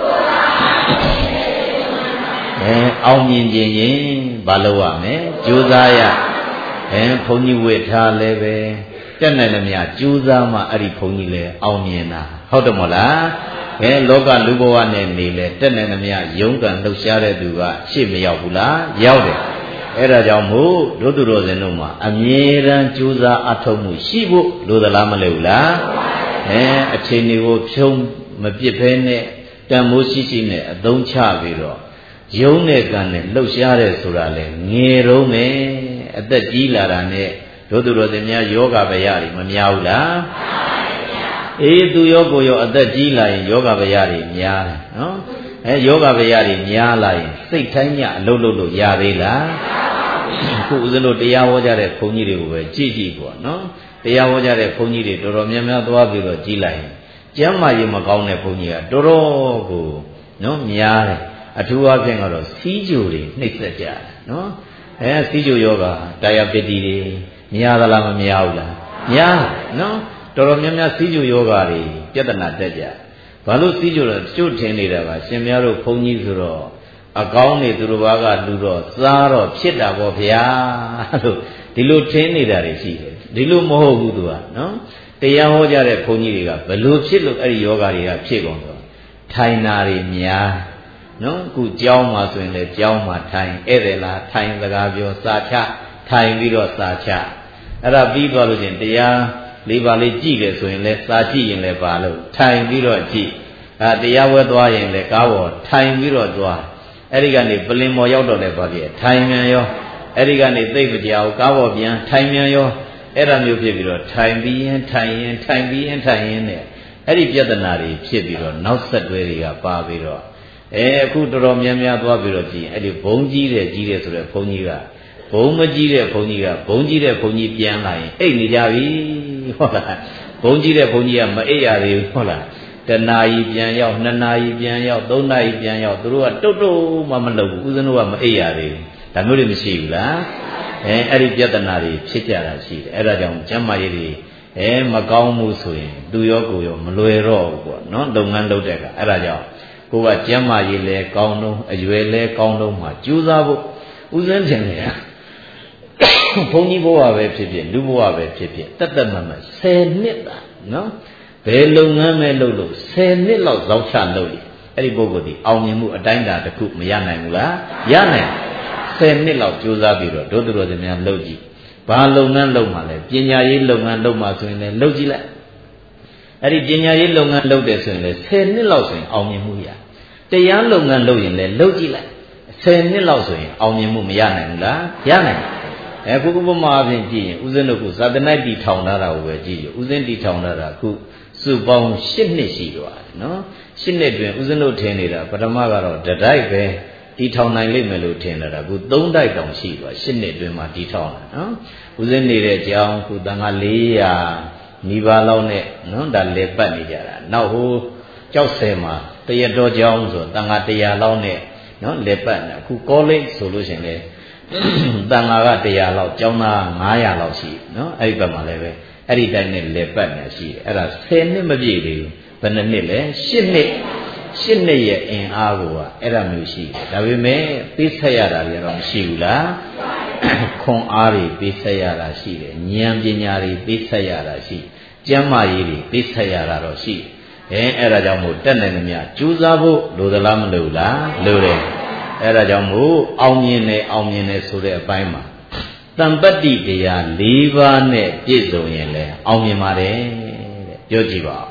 အောင်မြင်ခြင်းရင်ဘာလို့ရမလဲကြိုးစားရဘုန်းကြီးဝိထားလည်းပဲတက်နိုင်လည်းမရကြိုးစားမှအဲ့ဒီဘုန်းကြီးလည်းအောင်မြင်တာဟုတ်တယ်မဟုတ်လားလောကလူဘဝနဲ့နေလေတက်နိုင်လည်းမရယုံကံလှုပ်ရှားတဲ့သူကရှေ့မရောက်ဘူးလားရောက်တယ်အဲ့ဒါကြောင့်မို့ဒုသူတော်စင်တို့မှာအမြဲတမ်းကြိုးစားအထောက်မှုရှိဖို့လိုသလားမလိုဘူးလားအချိန်တွေကိုဖြုံးမပြစ်ဖဲနဲ့တန်မိုးရှိရှိနဲ့အသုံးချပြီးတော့ယုံနဲ့ကံနဲ့လှုပ်ရှားတဲ့ဆိုတာလေငယ်တော့မယ်အသက်ကြီးလာတာနဲ့တို့သူတော်စင်များယောဂဗျာတွေမများဘူးလားအေးသူရောကိုရောအသက်ကြီးလာရင်ယောဂဗျာတွေများတယ်နော်ယောဂဗျာတွေများလာရင်စိတ်တိုင်းညအလုပ်လုပ်လို့ရသေးလားခုဦးဇင်းတို့တရားဟောကြတဲ့ဘုန်းကြီးတွေကိုပဲကြည့်ကြည့်ပေါ့နော်တရားဟောကြတဲ့ဘုန်းကြီးတွေတော်တော်များများသွားပြီးတော့ကြည်လိုက်ရင်ကျမ်းမာရေးမကောင်းတဲ့ဘုန်းကြီးကတော်တော်ကိုနော်များတယ်အထူးအဖြင့်ကတော့စီးကြိုတွေနှိပ်စက်ကြတယ်နော်စီးကြိုယောဂတာယာပတိတွေများသလားမများဘူးလားများနော်တော်တော်များများစီးကြိုယောဂတွေပြဿနာတက်ကြဘာလို့စီးကြိုတော့ကျွတ်ထင်းနေတာကရှင်များတို့ဘုန်းကြီးဆိုတော့အကောင်းနေသူတို့ဘာကလူတော့စားတော့ဖြစ်တာပေါ့ဗျာလို့ဒီလိုထင်းနေတာတွေရှိတယ်ဒီလိုမဟုတ်ဘူးသူကနော်တရားဟောကြတဲ့ဘုန်းကြီးတွေကဘလို့ဖြစ်လို့အဲ့ဒီယောဂတွေကဖြစ်ကုန်တော့ထိုင်နာတွေများနော်အခုကြောင်းမှာဆိုရင်လေကြောင်းမှာထိုင်ဧည့်သည်လားထိုင်စကားပြောစာချထိုင်ပြီးတော့စာချအဲ့ဒါပြီးသွားလို့ချင်းတရားလေးပါလေးကြည့်တယ်ဆိုရင်လေစာကြည့်ရင်လည်းပါလို့ထိုင်ပြီးတော့ကြည့်တရားဝဲသွားရင်လေကားပေါ်ထိုင်ပြီးတော့သွားအဲ့ဒီကနေပလင်မော်ရောက်တော့လည်းပါပြည့်ထိုင်မြန်ရောအဲ့ဒီကနေသိပ်မကြောက်ကားပေါ်ပြန်ထိုင်မြန်ရောအဲ့ဒါမျိုးဖြစ်ပြီးတော့ထိုင်ပြီးရင်ထိုင်ရင်ထိုင်ပြီးရင်ထိုင်ရင်နဲ့အဲ့ဒီပြဿနာတွေဖြစ်ပြီးတော့နောက်ဆက်တွဲတွေကပါပြီးတော့အခုတော်တော်များများသွားပြီးတော့ကြည့်အဲ့ဒီဘုံကြီးတဲ့ဆိုတဲ့ဘုံကြီးကဘုံမကြီးတဲ့ဘုံကြီးကဘုံကြီးတဲ့ဘုံကြီးပြန်လာရင်အိတ်နေကြပြီဟုတ်လားဘုံကြီးတဲ့ဘုံကြီးကမအိတ်ရသေးဘူးဟုတ်လားတနာရီပြန်ရောက်2နာရီပြန်ရောက်3နာရီပြန်ရောက်သူတို့ကတုတ်မှမလုပ်ဘူးဦးဇင်းတို့ကမအိတ်ရသေးဘူးဒါမျိုးတွေမရှိဘူးလားအဲ့ဒီပြဿနာတွေဖြစ်ကြတာရှိတယ်အဲ့ဒါကြောင့်ကျမ်းမာရေးတွေမကောင်းမှုဆိုရင်သူရောကိုရောမလွယ်တော့ဘူးပေါ့နော်လုပ်ငန်းလုပ်တဲ့ကအဲ့ဒါကြောင့်ကိုကကျမ်းမာရေးလဲကောင်းတော့အရွယ်လဲကောင်းတော့မှကြိုးစားဖို့ဦးဇင်းထင်တယ်ဘုန်းကြီးဘဝပဲဖြစ်ဖြစ်လူဘဝပဲဖြစ်ဖြစ်တတ်မှတ်10နှစ်တာနော်ဘယ်လုပ်ငန်းပဲလုပ်လို့10နှစ်လောက်ဇောက်ချလုပ်ရင်အဲ့ဒီပုဂ္ဂိုလ်ဒီအောင်မြင်မှုအတိုင်းတာတစ်ခုမရနိုင်ဘူးလားရနိုင်10နှစ်လောက်ကြိုးစားပြီးတော့ဒုသူတော်စင်များလုပ်ကြည့်ဘာလုပ်ငန်းလုပ်မှလဲပညာရေးလုပ်ငန်းလုပ်မှဆိုရင်လည်းလုပ်ကြည့်လိုက်အဲ့ဒီပညာရေးလုပ်ငန်းလုပ်တယ်ဆိုရင်လည်း10နှစ်လောက်ဆိုရင်အောင်မြင်မှုရတရားလုပ်ငန်းလုပ်ရင်လည်းလုပ်ကြည့်လိုက်10နှစ်လောက်ဆိုရင်အောင်မြင်မှုမရနိုင်ဘူးလားရနိုင်ခုဥပမာအပြင်ကြည့်ရင်ဦးဇင်းတို့ကဇာတနိုက်တီထောင်ထားတာကိုပဲကြည့်ရဦးဇင်းတီထောင်ထားတာခုစုပေါင်း8နှစ်ရှိသွားတယ်နော်8နှစ်တွင်ဦးဇင်းတို့ထင်နေတာပထမကတော့တတိုက်ပဲတီထောင်နိုင်လိမ့်မယ်လို့ထင်တာခု3တိုက်တောင်ရှိသွား8နှစ်တွင်မှတီထောင်တာနော်ဦးဇင်းနေတဲ့အကြောင်းခုတန်ခါ400နီးပါးလောက်နဲ့နော်ဒါလေပတ်နေကြတာနောက်ဟိုကြောက်ဆယ်မှာတရတော်ကြောင်းဆိုတန်ခါ100လောက်နဲ့နော်လေပတ်နေအခုကောလိပ်ဆိုလို့ရှင်လေတန်ခါက100လောက်ကျောင်းသား900လောက်ရှိနော်အဲ့ဒီဘက်မှာလည်းပဲအဲ့ဒီတိုင်းနဲ့လေပတ်နေရှိတယ်အဲ့ဒါ10နှစ်မပြည့်သေးဘူးဘယ်နှစ်နှစ်လဲ8နှစ်ရဲ့အင်အားကိုကအဲ့ဒါမျိုးရှိတယ်ဒါပေမဲ့ပေးဆက်ရတာတွေတော့မရှိဘူးလားခွန်အားတွေပေးဆက်ရတာရှိတယ်ဉာဏ်ပညာတွေပေးဆက်ရတာရှိကျမ်းမာရေးတွေပေးဆက်ရတာတော့ရှိအဲ့ဒါကြောင့်မို့တက်နိုင်သမျှကြိုးစားဖို့လိုသလားမလိုလားလိုတယ်အဲ့ဒါကြောင့်မို့အောင်မြင်တယ်ဆိုတဲ့အပိုင်းမှာတမ္ပတ္တိတရား4ပါးနဲ့ပြည့်စုံရင်လည်းအောင်မြင်ပါတယ်တဲ့ပြောကြည့်ပါ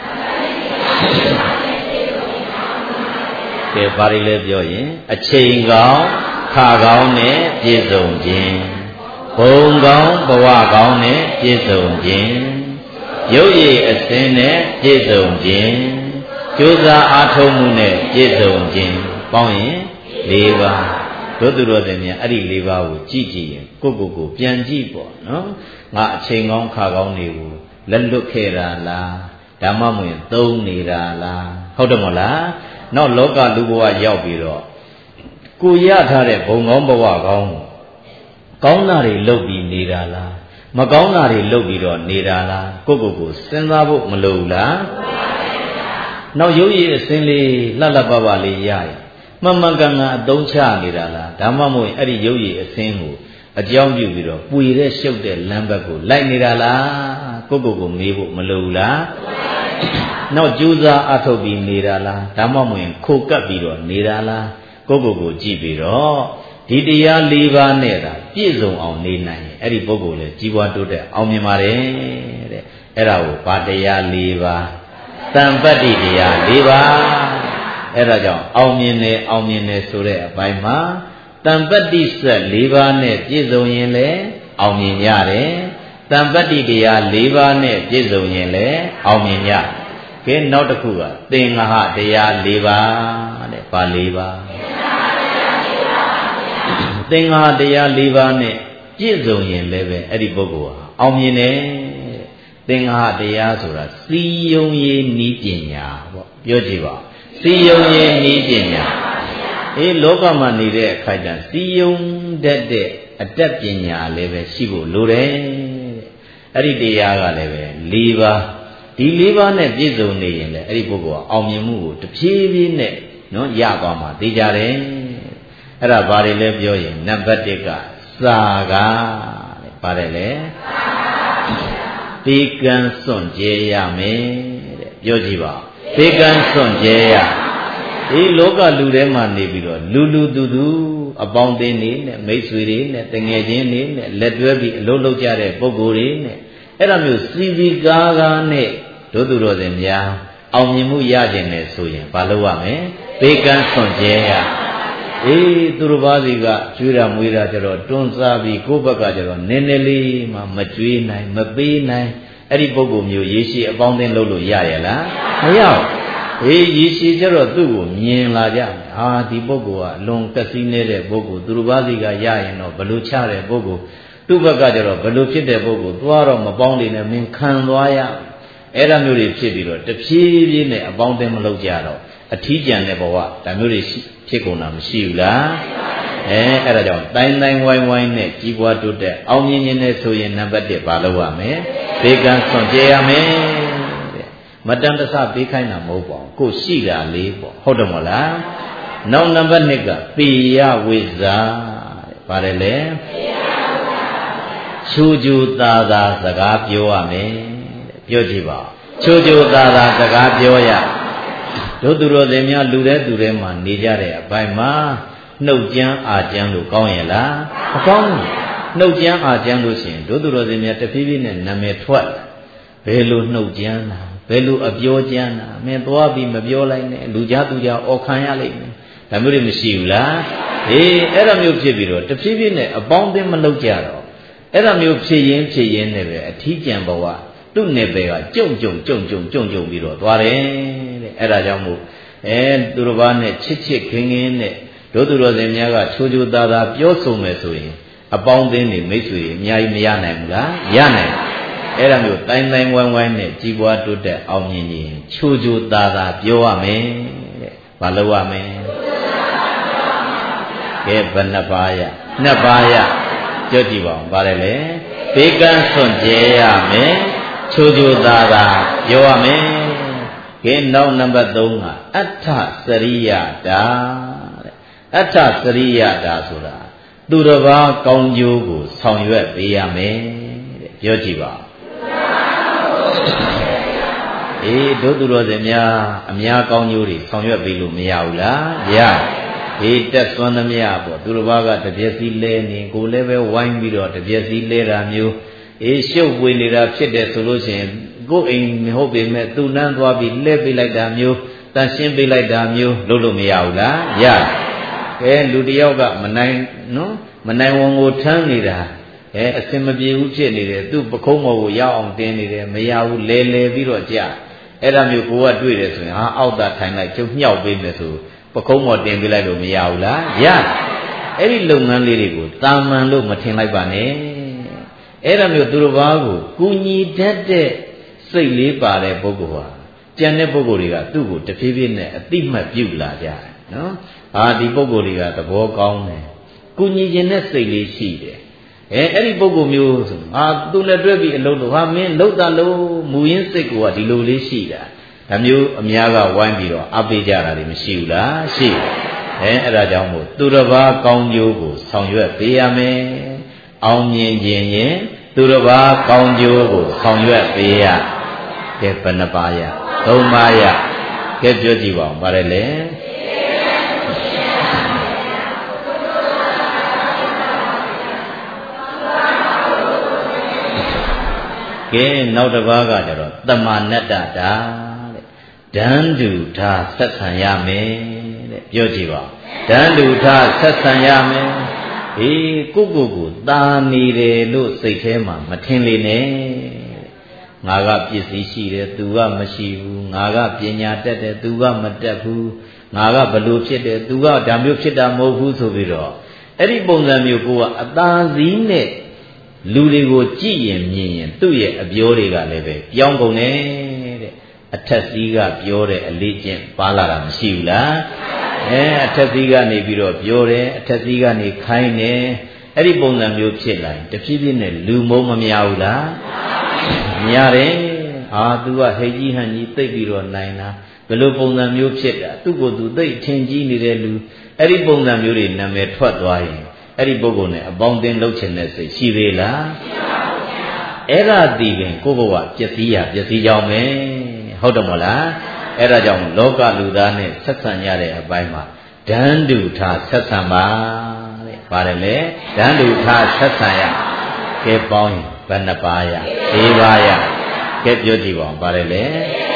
ကဲဘာတွေလဲပြောရင်အချိန်ကောင်းခါကောင်းနဲ့ပြည့်စုံခြင်းဘုံကောင်းဘဝကောင်းနဲ့ပြည့်စုံခြင်းရုပ်ရည်အစင်းနဲ့ပြည့်စုံခြင်းကြိုးစားအားထုတ်မှုနဲ့ပြည့်စုံခြင်းပေါင်းရင်4ပါးတို့သူတော်စင်များအဲ့ဒီ4ပါးကိုကြည့်ကြည့်ရင်ကိုပြန်ကြည့်ပေါ့နော်ငါအချိန်ကောင်းခါကောင်းတွေကိုလက်လွတ်ခဲ့တာလားဓမ္မမဝင်သုံးနေတာလားဟုတ်တယ်မဟုတ်လားနောက်လောကလူဘဝရောက်ပြီးတော့ကိုရထားတဲ့ဘုံကောင်းဘဝကောင်းကောင်းတာတွေလုပ်ပြီးနေတာလားမကောင်းတာတွေလုပ်ပြီးတော့နေတာလားကိုစဉ်းစားဖို့မလိုဘူးလားနောက်ရုပ်ရည်အစင်းလေးလှလှပပလေးရရင်မှန်မှန်ကန်ကန်အသုံးချနေတာလားဒါမှမဟုတ်အဲ့ဒီရုပ်ရည်အစင်းကိုအကြောင်းပြုပြီးတော့ပွေတဲ့ရှုပ်တဲ့လမ်းဘက်ကိုလိုက်နေတာလားကိုမေးဖို့မလိုဘူးလားနောက်ကြိုးစားအထုတ်ပြီးနေတာလားဒါမှမဟုတ်ခိုကပ်ပြီးတော့နေတာလားကိုကြည့်ပြီးတော့ဒီတရား၄ပါးနဲ့တာပြည့်စုံအောင်နေနိုင်ရင်အဲ့ဒီပုဂ္ဂိုလ်လည်းကြီးပွားတိုးတက်အောင်မြင်ပါတယ်တဲ့အဲ့ဒါကိုဗာတရား၄ပါးတမ္ပတ္တိတရား၄ပါးအဲ့ဒါကြောင့်အောင်မြင်တယ်ဆိုတဲ့အပိုင်းမှာတမ္ပတ္တိဆက်၄ပါးနဲ့ပြည့်စုံရင်လည်းအောင်မြင်ရတယ်တမ္ပတ္တိတရား၄ပါးနဲ့ပြည့်စုံရင်လည်းအောင်မြင်ရကဲနောက်တစ်ခုကသင်္ဃဟတရား၄ပါးတဲ့ဘာ၄ပါးသင်္ဃဟတရား၄ပါးနဲ့ပြည့်စုံရင်လည်းပဲအဲ့ဒီပုဂ္ဂိုလ်ဟာအောင်မြင်တယ်သင်္ဃဟတရားဆိုတာစီယုံရေးနည်းပညာပေါ့ပြောကြည့်ပါစီယုံရေးနည်းပညာလောကမှာနေတဲ့အခါကျစီယုံတတ်တဲ့အတတ်ပညာလည်းပဲရှိဖို့လိုတယ်အဲ့ဒီတရားကလည်းပဲ၄ပါးဒီ၄ပါးနဲ့ပြည့်စုံနေရင်လည်းအဲ့ဒီပုဂ္ဂိုလ်ကအောင်မြင်မှုကိုတဖြည်းဖြည်းနဲ့နော်ရသွားမှာသိကြတယ်အဲ့ဒါဘာတွေလဲပြောရင်နံပါတ်1ကစာကားတဲ့ပါတယ်လေပေကံစွန့်ကြဲရမယ်တဲ့ပြောကြည့်ပါပေကံစွန့်ကြဲရဒီလောကလူထဲမှာနေပြီးတော့လူသူအပေါင်းအသင်းတွေနဲ့မိတ်ဆွေတွေနဲ့တငယ်ချင်းတွေနဲ့လက်တွဲပြီးအလုပ်လုပ်ကြတဲ့ပုဂ္ဂိုလ်တွေနဲ့အဲ့ဒါမျိုးစီကားနဲ့ဒုသူတော်စင်များအောင်မြင်မှုရခြင်းနဲ့ဆိုရင်ဘာလုပ်ရမလဲပေကံစွန့်ကြဲရသူတို့ဘာစီကကျွေးတာမွေးတာကြတော့တွန်းစားပြီးကိုယ့်ဘက်ကကြတော့နည်းနည်းလေးမှမကျွေးနိုင်မပေးနိုင်အဲ့ဒီပုဂ္ဂိုလ်မျိုးရေရှည်အပေါင်းအသင်းလုပ်လို့ရရလားမရဘူးရေရှည်ကြတော့သူ့ကိုမြင်လာကြမယ်ဒီပုဂ္ဂိုလ်ကအလွန်ကစီးနေတဲ့ပုဂ္ဂိုလ်သူတို့ဘာစီကရရင်တော့ဘလို့ချတဲ့ပုဂ္ဂိုလ်သူ့ဘက်ကကြတော့ဘလို့ဖြစ်တဲ့ပုဂ္ဂိုလ်သွားတော့မပေါင်းနေနဲ့မင်းခံသွားရအဲ့ဒါမျိုးတွေဖြစ်ပြီးတော့တဖြည်းဖြည်းနဲ့အပေါင်းအသင်းမလုပ်ကြတော့အထီးကျန်တဲ့ဘဝဒါမျိုးတွေဖြစ်ကုန်တာမရှိဘူးလားအဲ့ဒါကြောင့်တိုင်းတိုင်းဝိုင်းဝိုင်းနဲ့ကြီးပွားတိုးတက်အောင်မြင်ခြင်းနဲ့ဆိုရင်နံပါတ်1ဘာလုပ်ရမလဲဘေကံစွန့်ကြဲရမယ်တဲ့မတန်တဆပေးခိုင်းတာမဟုတ်ပါဘူးကိုရှိတာလေးပေါ့ဟုတ်တယ်မဟုတ်လားနောက်နံပါတ်2ကပေယဝိဇ္ဇာတဲ့ပါတယ်လေချူချူသာသာစကားပြောရမယ်တဲ့ပြောကြည့်ပါချူချူသာသာစကားပြောရတို့သူတော်စင်များလူတဲ့သူတွေမှာနေကြတဲ့အပိုင်းမှာနှုတ်ကြမ်းအာကြမ်းလို့ကောင်းရဲ့လားမကောင်းဘူးနှုတ်ကြမ်းအာကြမ်းလို့ရှိရင်တို့သူတော်စင်များတဖြည်းဖြည်းနဲ့နာမည်ထွက်ဘယ်လိုနှုတ်ကြမ်းတာဘယ်လိုအပြောကြမ်းတာမင်းသွားပြီးမပြောလိုက်နဲ့လူကြားသူကြားအော်ခံရလိမ့်မယ်ဒါမျိုးတွေမရှိဘူးလားအဲ့ဒါမျိုးဖြစ်ပြီးတော့တဖြည်းဖြည်းနဲ့အပေါင်းအသင်းမလုပ်ကြတော့အဲ့ဒါမျိုးဖြစ်ရင်းနဲ့ပဲအထီးကျန်ဘဝသူ့နယ်ပယ်ကကြုံပြီးတော့သွားတယ်တဲ့အဲ့ဒါကြောင့်မို့သူတော်ဘာနဲ့ချစ်ခင်နဲ့တို့သူတော်စင်များကချိုးချိုးသားသားပြောဆိုမယ်ဆိုရင်အပေါင်းအသင်းတွေမိတ်ဆွေအများကြီးမရနိုင်ဘူးလားရနိုင်အဲ့ဒါမျိုးတိုင်းတိုင်းဝိုင်းဝိုင်းနဲ့ကြီးပွားတိုးတက်အောင်မြင်ရင်ချိုးချိုးသားသားပြောရမယ်တဲ့ဘာလုပ်ရမလဲကဲဘယ်နှပါးရနှစ်ပါးရကြွကြည့်ပါဦးပါတယ်လေဘေကံစွန့်ကြဲရမယ်ချိုးချိုးသားသားပြောရမယ်ကဲနောက်နံပါတ်3ကအဋ္ဌစရိယတာတဲ့အဋ္ဌစရိယတာဆိုတာသူတစ်ပါးကောင်းကျိုးကိုဆောင်ရွက်ပေးရမယ်တဲ့ပြောကြည့်ပါတို့သူတော်စင်များအများကောင်းကျိုးတွေဆောင်ရွက်ပေးလို့မရဘူးလားရတက်သွန်းသမျှပေါ့သူတစ်ပါးကတပြက်စီလဲနေကိုလည်းပဲဝိုင်းပြီးတော့တပြက်စီလဲတာမျိုးရှုပ်ပွေနေတာဖြစ်တယ်ဆိုလို့ရှိရင်ကိုယ်အိမ်မဟုတ်ပေမဲ့သူ့နန်းသွားပြီးလဲပေးလိုက်တာမျိုးတန်ရှင်းပေးလိုက်တာမျိုးလုပ်လို့မရဘူးလားရလူတယောက်ကမနိုင်ဝန်ကိုထမ်းနေတာအစင်မပြေဘူးဖြစ်နေတယ်သူ့ပခုံးပေါ်ကိုရောက်အောင်တင်းနေတယ်မရဘူးလဲပြီးတော့ကြာအဲ့ဒါမျိုးကိုကတွေ့တယ်ဆိုရင်အောက်သာထိုင်လိုက်ကျုပ်ညှောက်ပေးမယ်ဆိုပခုံးပေါ်တင်ပေးလိုက်လို့မရဘူးလားရအဲ့ဒီလုပ်ငန်းလေးတွေကိုတာမန်လို့မထင်လိုက်ပါနဲ့အဲ့ဒါမျိုးသူတို့ဘာကိုကူညီတတ်တဲ့စိတ်လေးပါတဲ့ပုဂ္ဂိုလ်ဟာကြံတဲ့ပုဂ္ဂိုလ်တွေကသူ့ကိုတဖြည်းဖြည်းနဲ့အတိမတ်ပြုလာကြတယ်နော်ဒီပုဂ္ဂိုလ်တွေကသဘောကောင်းတယ်ကူညီခြင်းနဲ့စိတ်လေးရှိတယ်အဲ့ဒီပုဂ္ဂိုလ်မျိုးဆိုသူနဲ့တွဲပြီးအလုပ်လုပ်မင်းလှုပ်တာလို့မူရင်းစိတ်ကဒီလိုလေးရှိတာဒါမျိုးအများကဝိုင်းပြီးတော့အပေးကြတာတွေမရှိဘူးလားရှိတယ်အဲ့ဒါကြောင့်မို့သူတစ်ပါးကောင်းကျိုးကိုဆောင်ရွက်ပေးရမယ်အောင်မြင်ခြင်းရင်သူတစ်ပါးကောင်းကျိုးကိုဆောင်ရွက်ပေးရကဲဘယ်နှပါးရ3ပါးရကဲပြောကြည့်ပါဦးပါတယ်လေကဲနောက်တစ်ပါးကကျတော့တမ္မာနတ္တတာတဲ့ဒန်းတူထားဆက်ဆံရမယ်တဲ့ပြောကြည့်ပါဒန်းတူထားဆက်ဆံရမယ်ကိုသာနေတယ်လို့စိတ်ထဲမှာမထင်လေနဲ့ငါကပစ္စည်းရှိတယ်သူကမရှိဘူးငါကပညာတတ်တယ်သူကမတတ်ဘူးငါကဘလို့ဖြစ်တယ်သူကဒါမျိုးဖြစ်တာမဟုတ်ဘူးဆိုပြီးတော့အဲ့ဒီပုံစံမျိုးကိုကအသာစီးနဲ့လူတွေကိုကြည့်ရင်မြင်ရင်သူ့ရဲ့အပြောတွေကလည်းပဲပြောင်းကုန်တယ်တဲ့အထက်စီးကပြောတဲ့အလေးကျင့်ပါလာတာမရှိဘူးလားအထက်စီးကနေပြီးတော့ပြောတယ်အထက်စီးကနေခိုင်းတယ်အဲ့ဒီပုံစံမျိုးဖြစ်လာရင်တဖြည်းဖြည်းနဲ့လူမုံမများဘူးလားများတယ်သူကဟိတ်ကြီးဟန်ကြီးသိပ်ပြီးတော့နိုင်တာဘယ်လိုပုံစံမျိုးဖြစ်တာသူ့ကိုယ်သူသိပ်ထင်ကြီးနေတဲ့လူအဲ့ဒီပုံစံမျိုးတွေနာမည်ထွက်သွားရင်အဲ့ဒီပုဂ္ဂိုလ်နဲ့အပေါင်းအသင်းလုပ်ချင်တဲ့စိတ်ရှိသေးလားရှိပါဘူးဗျာအဲ့ဒါဒီပင်ကိုယ့်ဘဝပျက်စီးရပျက်စီးကြောင်းပဲဟုတ်တယ်မဟုတ်လားအဲ့ဒါကြောင့်လောကလူသားနဲ့ဆက်ဆံရတဲ့အပိုင်းမှာဒန်းတူထားဆက်ဆံပါတဲ့ပါတယ်လေဒန်းတူထားဆက်ဆံရကဲပေါင်းရင်ဘယ်နှပါးရ၄ပါးရကဲပြောကြည့်ပါဦးပါတယ်လေ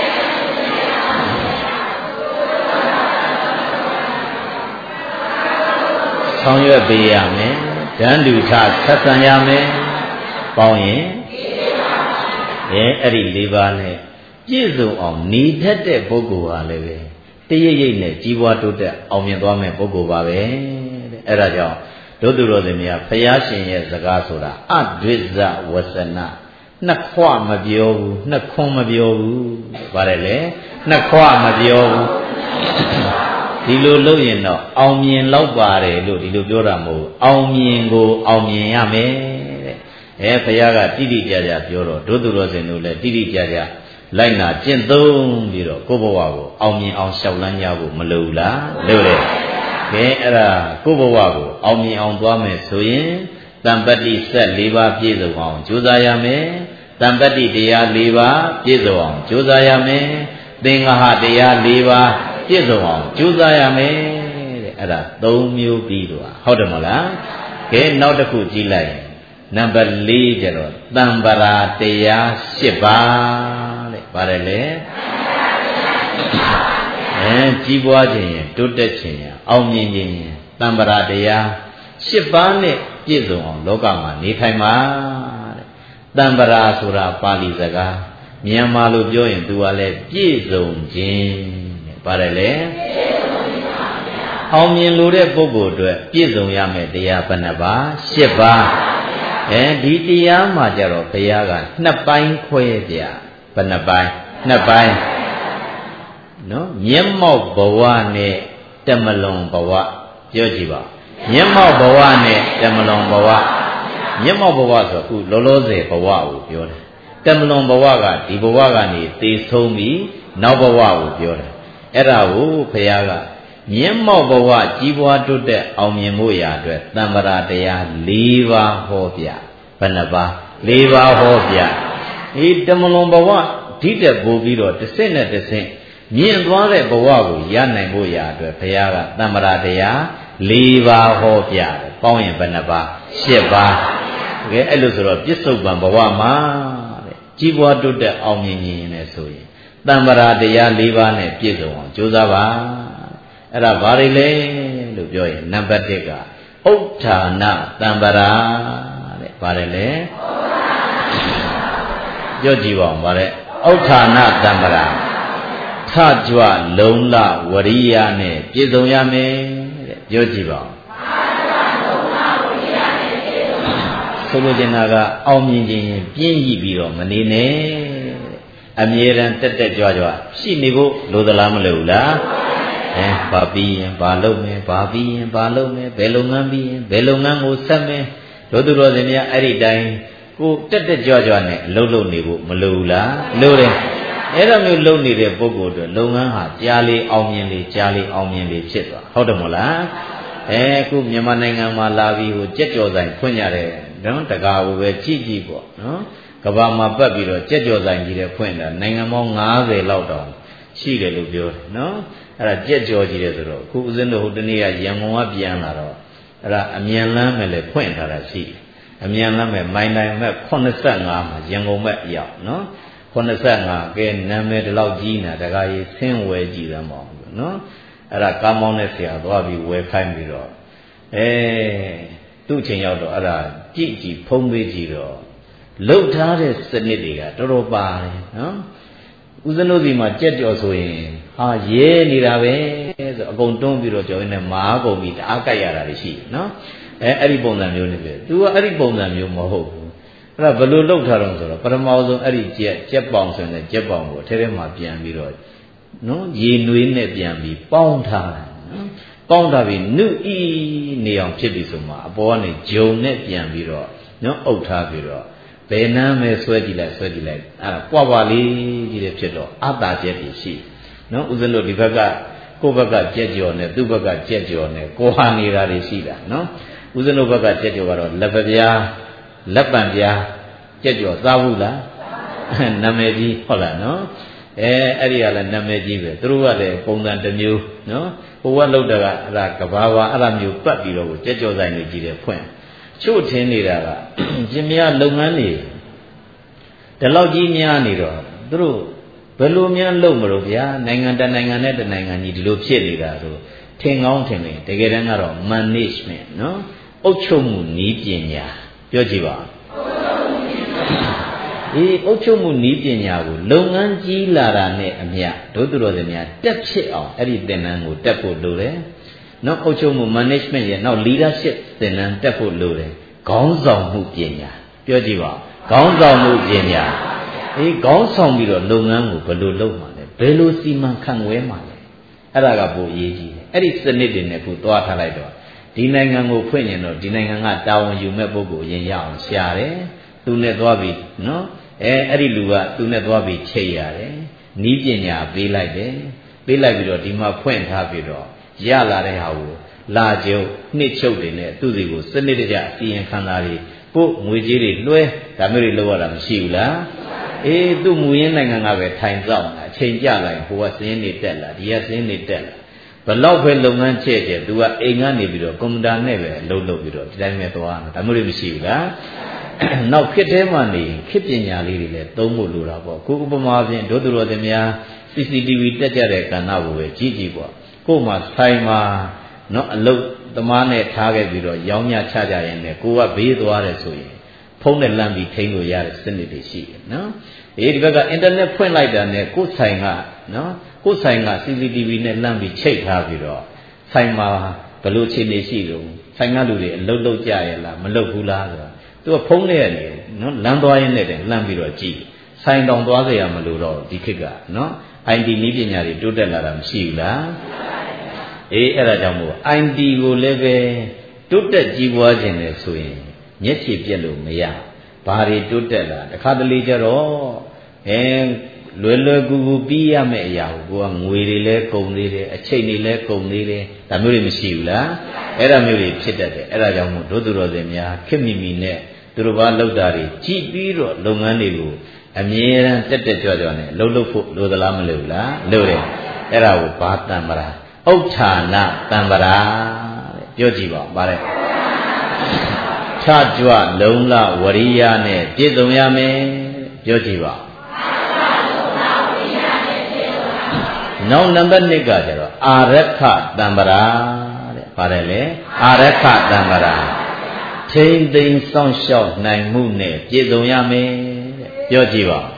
ဆောင်ရွက်ပေးရမယ်ဒန်းတူထားဆက်ဆံရမယ်ပေါင်းရင်အဲ့ဒီ၄ပါးနဲ့ပြည့်စုံအောင်နေတတ်တဲ့ပုဂ္ဂိုလ်ဟာလည်းပဲတရိပ်ရိပ်နဲ့ကြီးပွားတိုးတက်အောင်မြင်သွားမယ့်ပုဂ္ဂိုလ်ပါပဲတဲ့အဲ့ဒါကြောင့်တို့သူတော်စင်များဘုရားရှင်ရဲ့စကားဆိုတာအဒွိဇဝဆနနှစ်ခွမပြောဘူးနှစ်ခွန်းမပြောဘူးပါတယ်လေနှစ်ခွမပြောဘူးဒီလိုလုပ်ရင်တော့အောင်မြင်လောက်ပါတယ်လို့ဒီလိုပြောတာမဟုတ်အောင်မြင်ကိုအောင်မြင်ရမယ်တဲ့ဘုရားကတိတိကျကျပြောတော့တို့သူတော်စင်တို့လည်းတိတိကျကျလိုက်နာကျင့်သုံးပြီးတော့ကိုယ့်ဘဝကိုအောင်မြင်အောင်ရှောက်လန်းကြဖို့မလိုဘူးလားလိုတယ်အဲ့ဒါကိုယ့်ဘဝကိုအောင်မြင်အောင်သွားမယ်ဆိုရင်တမ္ပတ္တိဆက်၄ပါးပြည့်စုံအောင်ကြိုးစားရမယ်တမ္ပတ္တိတရား၄ပါးပြည့်စုံအောင်ကြိုးစားရမယ်သင်္ဃဟတရား၄ပါးပြည့်စုံအောင်ကြိုးစားရမယ်တဲ့အဲ့ဒါ၃မျိုးပြီးတော့ဟုတ်တယ်မလားနောက်တစ်ခုကြည့်လိုက်နံပါတ်၄ကျတော့တမ္ပရာတရား၈ပါးတဲ့ပါတယ်လေကြီးပွားခြင်းရင်တိုးတက်ခြင်းရင်အောင်မြင်ခြင်းရင်တမ္ပရာတရား၈ပါးနဲ့ပြည့်စုံအောင်လောကမှာနေထိုင်ပါတဲ့တမ္ပရာဆိုတာပါဠိစကားမြန်မာလိုပြောရင်သူကလည်းပြည့်စုံခြင်းတဲ့ပါတယ်လေအောင်မြင်လို့တဲ့ပုဂ္ဂိုလ်အတွက်ပြည့်စုံရမယ်တရားဘယ်နှပါး၈ပါးဒီတရားမှာကြတော့ဘုရားကနှစ်ပိုင်းခွဲပြဘယ်နှပိုင်းနှစ်ပိုင်းနော်မျက်မှောက်ဘဝနဲ့တမလွန်ဘဝပြောကြည့်ပါမျက်မှောက်ဘဝနဲ့တမလွန်ဘဝမျက်မှောက်ဘဝဆိုအခုလောလောဆယ်ဘဝကိုပြောတယ်တမလွန်ဘဝကဒီဘဝကနေသေဆုံးပြီးနောက်ဘဝကိုပြောတယ်အဲ့ဒါကိုဘုရားကမျက်မှောက်ဘဝကြီးပွားတိုးတက်အောင်မြင်ဖို့ရာအတွက်တမ္ပရာတရား၄ပါးဟောပြဘယ်နှပါး၄ပါးဟောပြဒီတမလွန်ဘဝဓိတက်ပို့ပြီးတော့တစ်ဆင့်နဲ့တစ်ဆင့်မြင့်သွားတဲ့ဘဝကိုရနိုင်ဖို့ရာအတွက်ဘုရားကတမ္ပရာတရား၄ပါးဟောပြတယ်ပေါင်းရင်ဘယ်နှပါး၈ပါးအဲ့လိုဆိုတော့ပြစ္ဆုတ်ပံဘဝမှာတဲ့ကြီးပွားတိုးတက်အောင်မြင်ရင်လည်းဆိုရင်တမ္ပရာတရား၄ပါးနဲ့ပြည့်စုံအောင်ကြိုးစားပါအဲ့ဒါဘာတွေလဲလို့ပြောရင်နံပါတ်1ကဥဋ္ဌာဏတမ္ပရာတဲ့ဘာတွေလဲပြောကြည့်ပါဦးဗါတဲ့ဥဋ္ဌာဏတမ္ပရာထကြွလုံလဝရိယနဲ့ပြည့်စုံရမယ်တဲ့ပြောကြည့်ပါဦးဆိုလိုချင်တာကအောင်မြင်ခြင်းပြင်းရည်ပြီးတော့မနေနဲ့အမြဲတမ်းတက်တက်ကြွကြွရှိနေဖို့လိုသလားမလိုဘူးလားဘာပြီးရင်ဘာလုပ်မယ်ဘာပြီးရင်ဘာလုပ်မယ်ဘယ်လုပ်ငန်းပြီးရင်ဘယ်လုပ်ငန်းကိုဆက်မယ်တို့သူတော်စင်များအဲ့ဒီတိုင်းကိုတက်တက်ကြွကြွနဲ့အလုပ်လုပ်နေဖို့မလိုဘူးလားလိုတယ်အဲ့လိုမျိုးလုပ်နေတဲ့ပုဂ္ဂိုလ်တို့လုပ်ငန်းဟာကြားလေးအောင်မြင်လေးကြားလေးအောင်မြင်လေးဖြစ်သွားဟုတ်တယ်မဟုတ်လားအခုမြန်မာနိုင်ငံမှာလာပြီးဟိုကြက်ကြော်ဆိုင်ဖွင့်ကြတယ်နော်တကားကိုပဲကြည့်ကြည့်ပေါ့နော်ကဘာမှာပတ်ပြီးတော့ကြက်ကြော်ဆိုင်ကြီးတွေဖွင့်တာနိုင်ငံပေါင်း90လောက်တောင်ရှိတယ်လို့ပြောတယ်နော်အဲ့ဒါကြက်ကြော်ကြီးတယ်ဆိုတော့အခုဦးဇင်းတို့ဟိုတနေ့ကရန်ကုန်ကပြန်လာတော့အဲ့ဒါအမြန်လမ်းမဲ့လေဖွင့်ထားတာရှိတယ်အမြန်လမ်းမဲ့မိုင်တိုင်းမဲ့85မှာရန်ကုန်မဲ့ရောက်နော်ဟ 85ကဲနာမည်ဒီလောက်ကြီးနေတာတခါကြီးဆင်းဝဲကြည့်တယ်မောင်နော်အဲ့ဒါကားမောင်းတဲ့ဆရာသွားပြီးဝဲခိုင်းပြီးတော့သူ့ချိန်ရောက်တော့အဲ့ဒါကြည့်ဖုံးပေးကြည့်တော့လှုပ်ထားတဲ့စနစ်တွေကတော်တော်ပါတယ်နော်ဦးဇင်းတို့ဒီမှာကြက်ကြော်ဆိုရင်ဟာရဲနေတာပဲဆိုအကုန်တွန်းပြီးတော့ကြော်ရင်းနဲ့မာကုန်ပြီးတအားကြိုက်ရတာရှိနော်အဲ့ဒီပုံစံမျိုးနေပြီသူကအဲ့ဒီပုံစံမျိုးမဟုတ်ဘူးအဲ့ဒါဘယ်လိုလုပ်ထားတော့ဆိုတော့ပထမဆုံးအဲ့ဒီကြက်ပေါင်ဆိုရင်ကြက်ပေါင်ကိုထဲမှာပြန်ပြီးတော့နော်ရေနွေးနဲ့ပြန်ပြီးပေါင်းထားတယ်နော်ပေါင်းထားပြီးနုဤနေအောင်ဖြစ်ပြီဆိုမှအပေါ်ကနေဂျုံနဲ့ပြန်ပြီးတော့နော်အုပ်ထားပြီးတော့ဘယ်နှမ်းပဲဆွဲကြည့်လိုက်အဲ့ဒါပွားပွားလေးကြီးတဲ့ဖြစ်တော့အတာကျက်ကြီးရှိနော်ဦးဇင်းတို့ဒီဘက်ကကိုယ့်ဘက်ကကြက်ကြော်နဲ့သူ့ဘက်ကကြက်ကြော်နဲ့ကိုဟာနေတာတွေရှိတာနော်ဦးဇင်းတို့ဘက်ကကြက်ကြော်ကတော့လက်ပပြားလက်ပံပြားကြက်ကြော်စားဘူးလားနာမည်ကြီးဟုတ်လားနော်အဲ့ဒီကလည်းနာမည်ကြီးပဲသူတို့ကလည်းပုံစံတစ်မျိုးနော်ဟိုကလောက်တာကအဲ့ဒါကဘာဝအဲ့ဒါမျိုးပတ်ပြီးတော့ကြက်ကြော်ဆိုင်တွေကြီးတယ်ဖွင့်ချို့ထင်းနေတာကပြင်မလုပ်ငန်းတွေဒီလောက်ကြီးများနေတော့သူတို့ဘယ်လိုများလုပ်မလို့ဗျာနိုင်ငံတနိုင်ငံနဲ့တနိုင်ငံကြီးဒီလိုဖြစ်နေတာဆိုထင်ကောင်းထင်တယ်တကယ်တမ်းကတော့ management နော်အုပ်ချုပ်မှုနည်းပညာပြောကြည့်ပါအုပ်ချုပ်မှုနည်းပညာကိုလုပ်ငန်းကြီးလာတာနဲ့အမျှတို့သူတော်စင်များတက်ဖြစ်အောင်အဲ့ဒီသင်တန်းကိုတက်ဖို့လိုတယ်နော်အုပ်ချုပ်မှု management ရဲ့နောက် leadership သင်တန်းတက်ဖို့လိုတယ်ခေါင်းဆောင်မှုပညာပြောကြည့်ပါခေါင်းဆောင်မှုပညာခေါင်းဆောင်ပြီးတော့လုပ်ငန်းကိုဘယ်လိုလုပ်မှာလဲဘယ်လိုစီမံခန့်ခွဲမှာလဲအဲ့ဒါကပိုအရေးကြီးတယ်အဲ့ဒီစနစ်တွေနဲ့ခုသွားထားလိုက်တော့ဒီနိုင်ငံကိုဖွင့်ရင်တော့ဒီနိုင်ငံကတာဝန်ယူမဲ့ပုဂ္ဂိုလ်ရင်ရအောင်ရှာတယ်သူနဲ့သွားပြီးနော်အဲ့ဒီလူကသူနဲ့သွားပြီးချိတ်ရတယ်နီးပညာပေးလိုက်တယ်ပေးလိုက်ပြီးတော့ဒီမှာဖွင့်ထားပြီးတော့ရလာတဲ့ဟာကိုလာကျုပ်နှစ်ချုပ်တွေနဲ့သူ့စီကိုစနစ်တကျအစီရင်ခံတာတွေပို့ငွေကြေးတွေလွှဲဒါမျိုးတွေလုပ်ရတာမရှိဘူးလားသူ့မူရင်းနိုင်ငံကပဲထိုင်ဆောင်တာအချိန်ကြလိုက်ဟိုကစင်းနေတက်လာဒီကစင်းနေတက်လာဘလောက်ပဲလုပ်ငန်းချဲ့တယ်သူကအိမ်ကနေပြီးတော့ကွန်ပျူတာနဲ့ပဲလုပ်ပြီးတော့ဒီတိုင်းပဲသွားတာဒါမျိုးတွေမရှိဘူးလားနောက်ခေတ်ထဲမှာနေခေတ်ပညာလေးတွေလည်းသုံးဖို့လိုတာပေါ့ခုဥပမာဖြင့်ဒုသူတော်တွေများ CCTV တက်ကြတဲ့ကဏ္ဍကိုပဲကြည့်ပေါ့ကို့မှာဆိုင်မှာနော်အလုတ်သမားနဲ့ထားခဲ့ပြီးတော့ရောင်းညချကြရင်လည်းကိုကဘေးသွားတယ်ဆိုရင်ဖုန်းနဲ့လမ်းပြီးထိန်းလို့ရတဲ့စနစ်တွေရှိတယ်နော်ဒီဘက်ကအင်တာနက်ဖွင့်လိုက်တာနဲ့ကို့ဆိုင်ကနော်ကို့ဆိုင်က CCTV နဲ့လမ်းပြီးချိတ်ထားပြီးတော့ဆိုင်မှာဘယ်လိုအခြေအနေရှိလို့ဆိုင်ကလူတွေအလုတ်လုပ်ကြရလားမလုပ်ဘူးလားဆိုတာသူကဖုန်းနဲ့နေနော်လမ်းသွားရင်းနဲ့လမ်းပြီးတော့ကြည့်ဆိုင်တောင်သွားเสียရမလို့တော့ဒီခေတ်ကနော် IT နည်းပညာတွေတိုးတက်လာတာမရှိဘူးလားအဲ့ဒါကြောင့်မို့ IT ကိုလည်းပဲတိုးတက်ကြီးပွားခြင်းလေဆိုရင်မျက်ခြေပြက်လို့မရဘာတွေတိုးတက်လာတခါတလေကျတော့လွယ်လွယ်ကူကူပြီးရမယ့်အရာကိုကငွေတွေလည်းကုန်သေးတယ်အချိန်တွေလည်းကုန်သေးတယ်ဒါမျိုးတွေမရှိဘူးလားအဲ့ဒါမျိုးတွေဖြစ်တတ်တယ်အဲ့ဒါကြောင့်မို့တို့သူတော်စင်များခက်မိမိနဲ့သူတို့ဘာလောက်တာတွေကြည့်ပြီးတော့လုပ်ငန်းတွေကိုအမြဲတမ်းတက်တက်ကြွကြွနဲ့လှုပ်ဖို့လိုသလားမလိုဘူးလားလိုတယ်အဲ့ဒါကိုဘာတံပရာဥဋ္ဌာဏတံပရာပြောကြည့်ပါဦးပါတယ်ထကြွလုံလဝရိယနဲ့ပြည့်စုံရမယ်ပြောကြည့်ပါနောက်နံပါတ်1ကကျတော့အာရခတံပရာတဲ့ပါတယ်လေအာရခတံပရာထိမ့်သိမ်းစောင့်ရှောက်နိုင်မှုနဲ့ပြည့်စုံရမယ်တဲ့ပြောကြည့်ပါ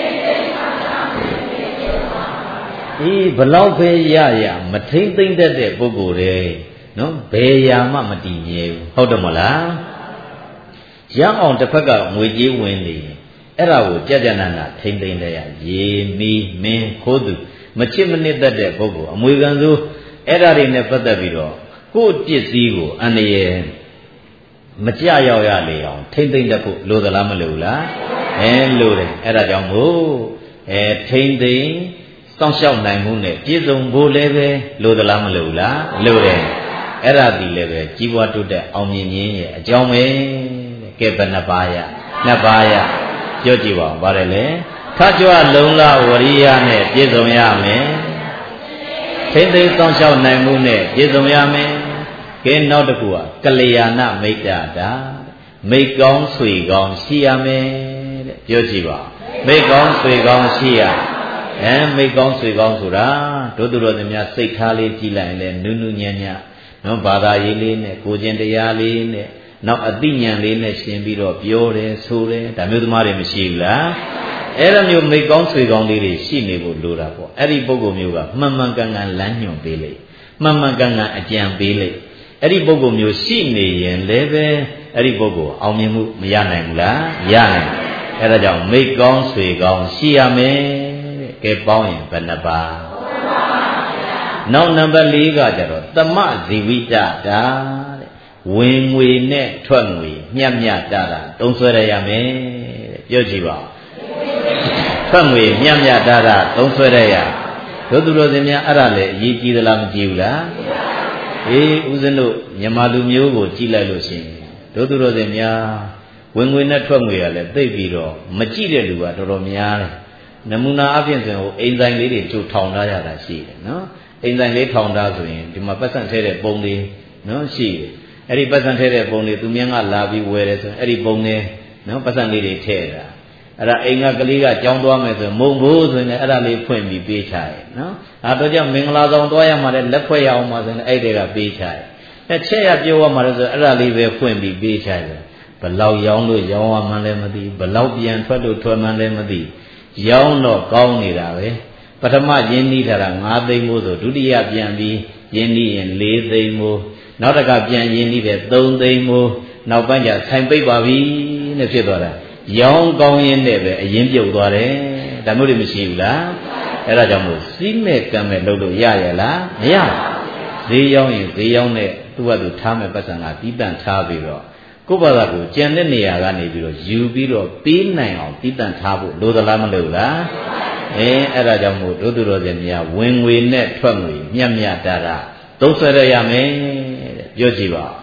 ဘလောက်ပဲရမထိမ့်သိမ့်တတ်တဲ့ပုဂ္ဂိုလ်တွေနော်ဘယ်ရာမှမတည်မြဲဘူးဟုတ်တယ်မလားရအောင်တစ်ဖက်ကငွေကြေးဝင်နေအဲ့ဒါကိုကြကြနနာထိမ့်သိမ့်တဲ့ရေမီမင်းခိုးသူမချစ်မနစ်တတ်တဲ့ပုဂ္ဂိုလ်အမွေခံဆိုအဲ့ဒါတွေနဲ့ပတ်သက်ပြီးတော့ကိုယ့်ပစ္စည်းကိုအန္တရာယ်မကြရောက်ရလေအောင်ထိမ့်သိမ့်တတ်ဖို့လိုသလားမလိုဘူးလားလိုတယ်အဲ့ဒါကြောင့်မို့ထိမ့်သိမ့်စောင့်ရှောက်နိုင်မှုနဲ့ပြည့်စုံဖို့လည်းပဲလိုသလားမလိုဘူးလားလိုတယ်အဲ့ဒါဒီလည်းပဲကြီးပွားတိုးတက်အောင်မြင်ခြင်းရဲ့အကြောင်းပဲကဲဘယ်နှပါးရနှစ်ပါးရပြောကြည့်ပါဦးဗါတယ်လေထကြွလုံလဝရိယနဲ့ပြည့်စုံရမယ်ထိမ့်သိမ်းစောင့်ရှောက်နိုင်မှုနဲ့ပြည့်စုံရမယ်ကဲနောက်တစ်ခုကကလျာဏမိတ်တာမိတ်ကောင်းဆွေကောင်းရှိရမယ်တဲ့ပြောကြည့်ပါမိကောင်းဆွေကောင်းရှိရမိကောင်းဆွေကောင်းဆိုတာတို့သူတော်စင်များစိတ်ထားလေးကြည်လိုက်ရင်လည်းနုနုညံ့ညံ့နော်ဘာသာရေးလေးနဲ့ကိုကျင်တရားလေးနဲ့နောက်အသိဉာဏ်လေးနဲ့ရှင်ပြီးတော့ပြောတယ်ဆိုတယ်ဒါမျိုးသမားတွေမရှိဘူးလားအဲ့လိုမျိုးမိကောင်းဆွေကောင်းလေးတွေရှိနေဖို့လိုတာပေါ့အဲ့ဒီပုဂ္ဂိုလ်မျိုးကမှန်မှန်ကန်ကန်လမ်းညွှန်ပေးလိုက်မှန်မှန်ကန်ကန်အကြံပေးလိုက်အဲ့ဒီပုဂ္ဂိုလ်မျိုးရှိနေရင်လည်းပဲအဲ့ဒီပုဂ္ဂိုလ်အောင်မြင်မှုမရနိုင်ဘူးလားရနိုင်အဲ့ဒါကြောင့်မိကောင်းဆွေကောင်းရှိရမယ်တဲ့ကဲပေါင်းရင်ဘယ်နှပါနောက်နံပါတ်၄ကကြတော့သမဇီဝိတတာတဲ့ဝင်ငွေနဲ့ထွက်ငွေမျှမျှတတာသုံးဆွဲရရမယ်တဲ့ပြောကြည့်ပါထွက်ငွေမျှမျှတတာသုံးဆွဲရရတို့သူတော်စင်များအဲ့ဒါလေအရေးကြီးသလားမကြီးဘူးလားဦးဇင်းတို့မြန်မာလူမျိုးကိုကြည့်လိုက်လို့ရှိရင်တို့သူတော်စင်များဝင်ငွေနဲ့ထွက်ငွေကလည်းသိပြီးတော့မကြည့်တဲ့လူကတော်တော်များတယ်နမူနာအပြင်ဆိုရင်အိမ်ဆိုင်လေးတွေကျိုးထောင်ထားရတာရှိတယ်နော်အိမ်ဆိုင်လေးထောင်ထားဆိုရင်ဒီမှာပတ်စံထဲတဲ့ပုံလေးနော်ရှိတယ်အဲ့ဒီပတ်စံထဲတဲ့ပုံလေးသူမြန်းကလာပြီးဝယ်တယ်ဆိုရင်အဲ့ဒီပုံလေးနော်ပတ်စံလေးတွေထည့်တာအဲ့ဒါအိမ်ကကလေးကကြောင်းသွားမယ်ဆိုရင်မုံဖို့ဆိုရင်လည်းအဲ့ဒါလေးဖွင့်ပြီးပေးချရဲ့နော်တော့ကြောင့်မင်္ဂလာဆောင်သွားရမှာလည်းလက်ဖွဲ့ရအောင်မှာဆိုရင်အဲ့ဒီကပေးချရဲ့အဲ့ချက်ရပြောရမှာလည်းဆိုအဲ့ဒါလေးပဲဖွင့်ပြီးပေးချရဲ့ဘလောက်ရောင်းလို့ရောင်းရမှန်းလည်းမသိဘလောက်ပြန်ထွက်လို့ထွက်မှန်းလည်းမသိရောင်းတော့ကောင်းနေတာပဲပထမရင်းနှီးထားတာ9သိန်းမို့ဆိုဒုတိယပြန်ပြီးရင်းနှီးရင်4သိန်းမို့နောက်တစ်ခါပြန်ရင်းနှီးတယ်3သိန်းမို့နောက်ပိုင်းကျဆိုင်ပိတ်ပါပြီနဲ့ဖြစ်သွားတာရောင်းကောင်းရင်းနဲ့ပဲအရင်ပြုတ်သွားတယ်ဒါမျိုးတွေမရှိဘူးလားအဲ့ဒါကြောင့်မို့စီးမဲ့ကံမဲ့လုပ်လို့ရရလားမရဈေးရောင်းရင်ဈေးရောင်းနဲ့သူ့ဘာသူထားမဲ့ပတ်စံကတီးတန့်ထားပြီးတော့ကိုယ့်ဘာသာကိုကြံတဲ့နေရာကနေပြီးတော့ယူပြီးတော့ပေးနိုင်အောင်တီးတန့်ထားဖို့လိုသလားမလိုလားအဲ့ဒါကြောင့်မို့တို့သူတော်စင်များဝင်ငွေနဲ့ထွက်ငွေမျက်မျှတတာသုံးဆွဲရရမယ်တဲ့ပြောကြည့်ပါ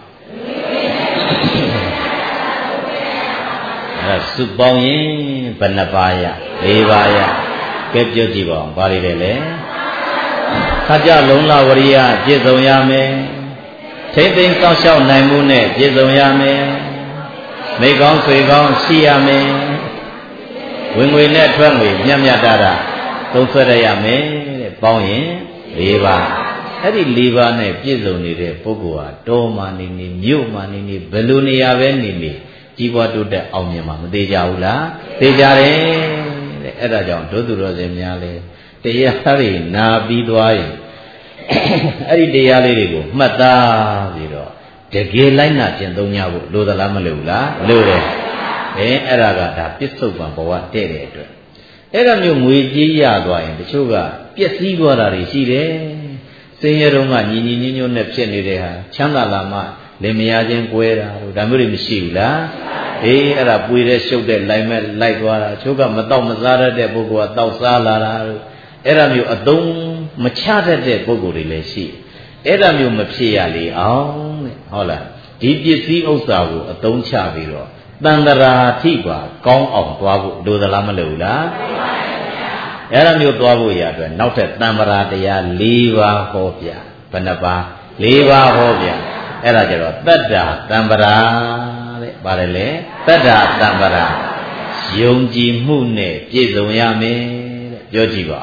အဲ့စုပေါင်းရင်ဘယ်နှပါးရ၄ပါးရကဲပြောကြည့်ပါဦးဘာတွေလဲခကြလုံးလာဝရိယပြည့်စုံရမယ်ထိမ့်သိမ်းစောင့်ရှောက်နိုင်မှုနဲ့ပြည့်စုံရမယ်မိကောင်းဆွေကောင်းရှိရမယ်ဝင်ငွေနဲ့ထွက်ငွေမျက်မျှတတာသုံးဆွဲရရမယ်တဲ့ပေါင်းရင်၄ပါးအဲ့ဒီ၄ပါးနဲ့ပြည့်စုံနေတဲ့ပုဂ္ဂိုလ်ဟာတောမှနေနေမြို့မှနေနေဘယ်လိုနေရာပဲနေနေကြီးပွားတိုးတက်အောင်မြင်မှာမသေးကြဘူးလားသေးကြတယ်တဲ့အဲ့ဒါကြောင့်ဒုသူတော်စင်များလဲတရားတွေနာပြီးသွားရင်အဲ့ဒီတရားလေးတွေကိုမှတ်သားပြီးတော့တကယ်လိုက်နာကျင့်သုံးကြဖို့လိုသလားမလိုဘူးလားလိုတယ်အဲ့ဒါကဒါပစ္စုပန်ဘဝတဲ့တဲ့အတွက်အဲ့ဒါမျိုးငွေကြေးရသွားရင်တချို့ကပျက်စီးသွားတာတွေရှိတယ်စင်ရတုံးကညီညီညွတ်ညွတ်နဲ့ဖြစ်နေတဲ့ဟာချမ်းသာလာမှလင်မယားချင်းကွဲတာတို့ဒါမျိုးတွေမရှိဘူးလားအဲ့ဒါပွေတဲ့ရှုပ်တဲ့လိုက်မဲ့လိုက်သွားတာချို့ကမတော့မစားတတ်တဲ့ပုဂ္ဂိုလ်ကတောက်စားလာတာတို့အဲ့ဒါမျိုးအသုံးမချတတ်တဲ့ပုဂ္ဂိုလ်တွေလည်းရှိအဲ့ဒါမျိုးမဖြစ်ရလေအောင်တဲ့ဟုတ်လားဒီပစ္စည်းဥစ္စာကိုအသုံးချပြီးတော့တန်တရာထိပါကောင်းအောင်သွားဖို့လိုသလားမလိုဘူးလားအဲ့ဒါမျိုးသွားဖို့ရအတွက်နောက်ထပ်တန်တရာတရား၄ပါးဟောပြဘယ်နှပါ၄ပါးဟောပြအဲ့ဒါကြတော့တတ္တာတံပရာတဲ့ပါတယ်လေတတ္တာတံပရာယုံကြည်မှုနဲ့ပြည့်စုံရမယ်တဲ့ပြောကြည့်ပါ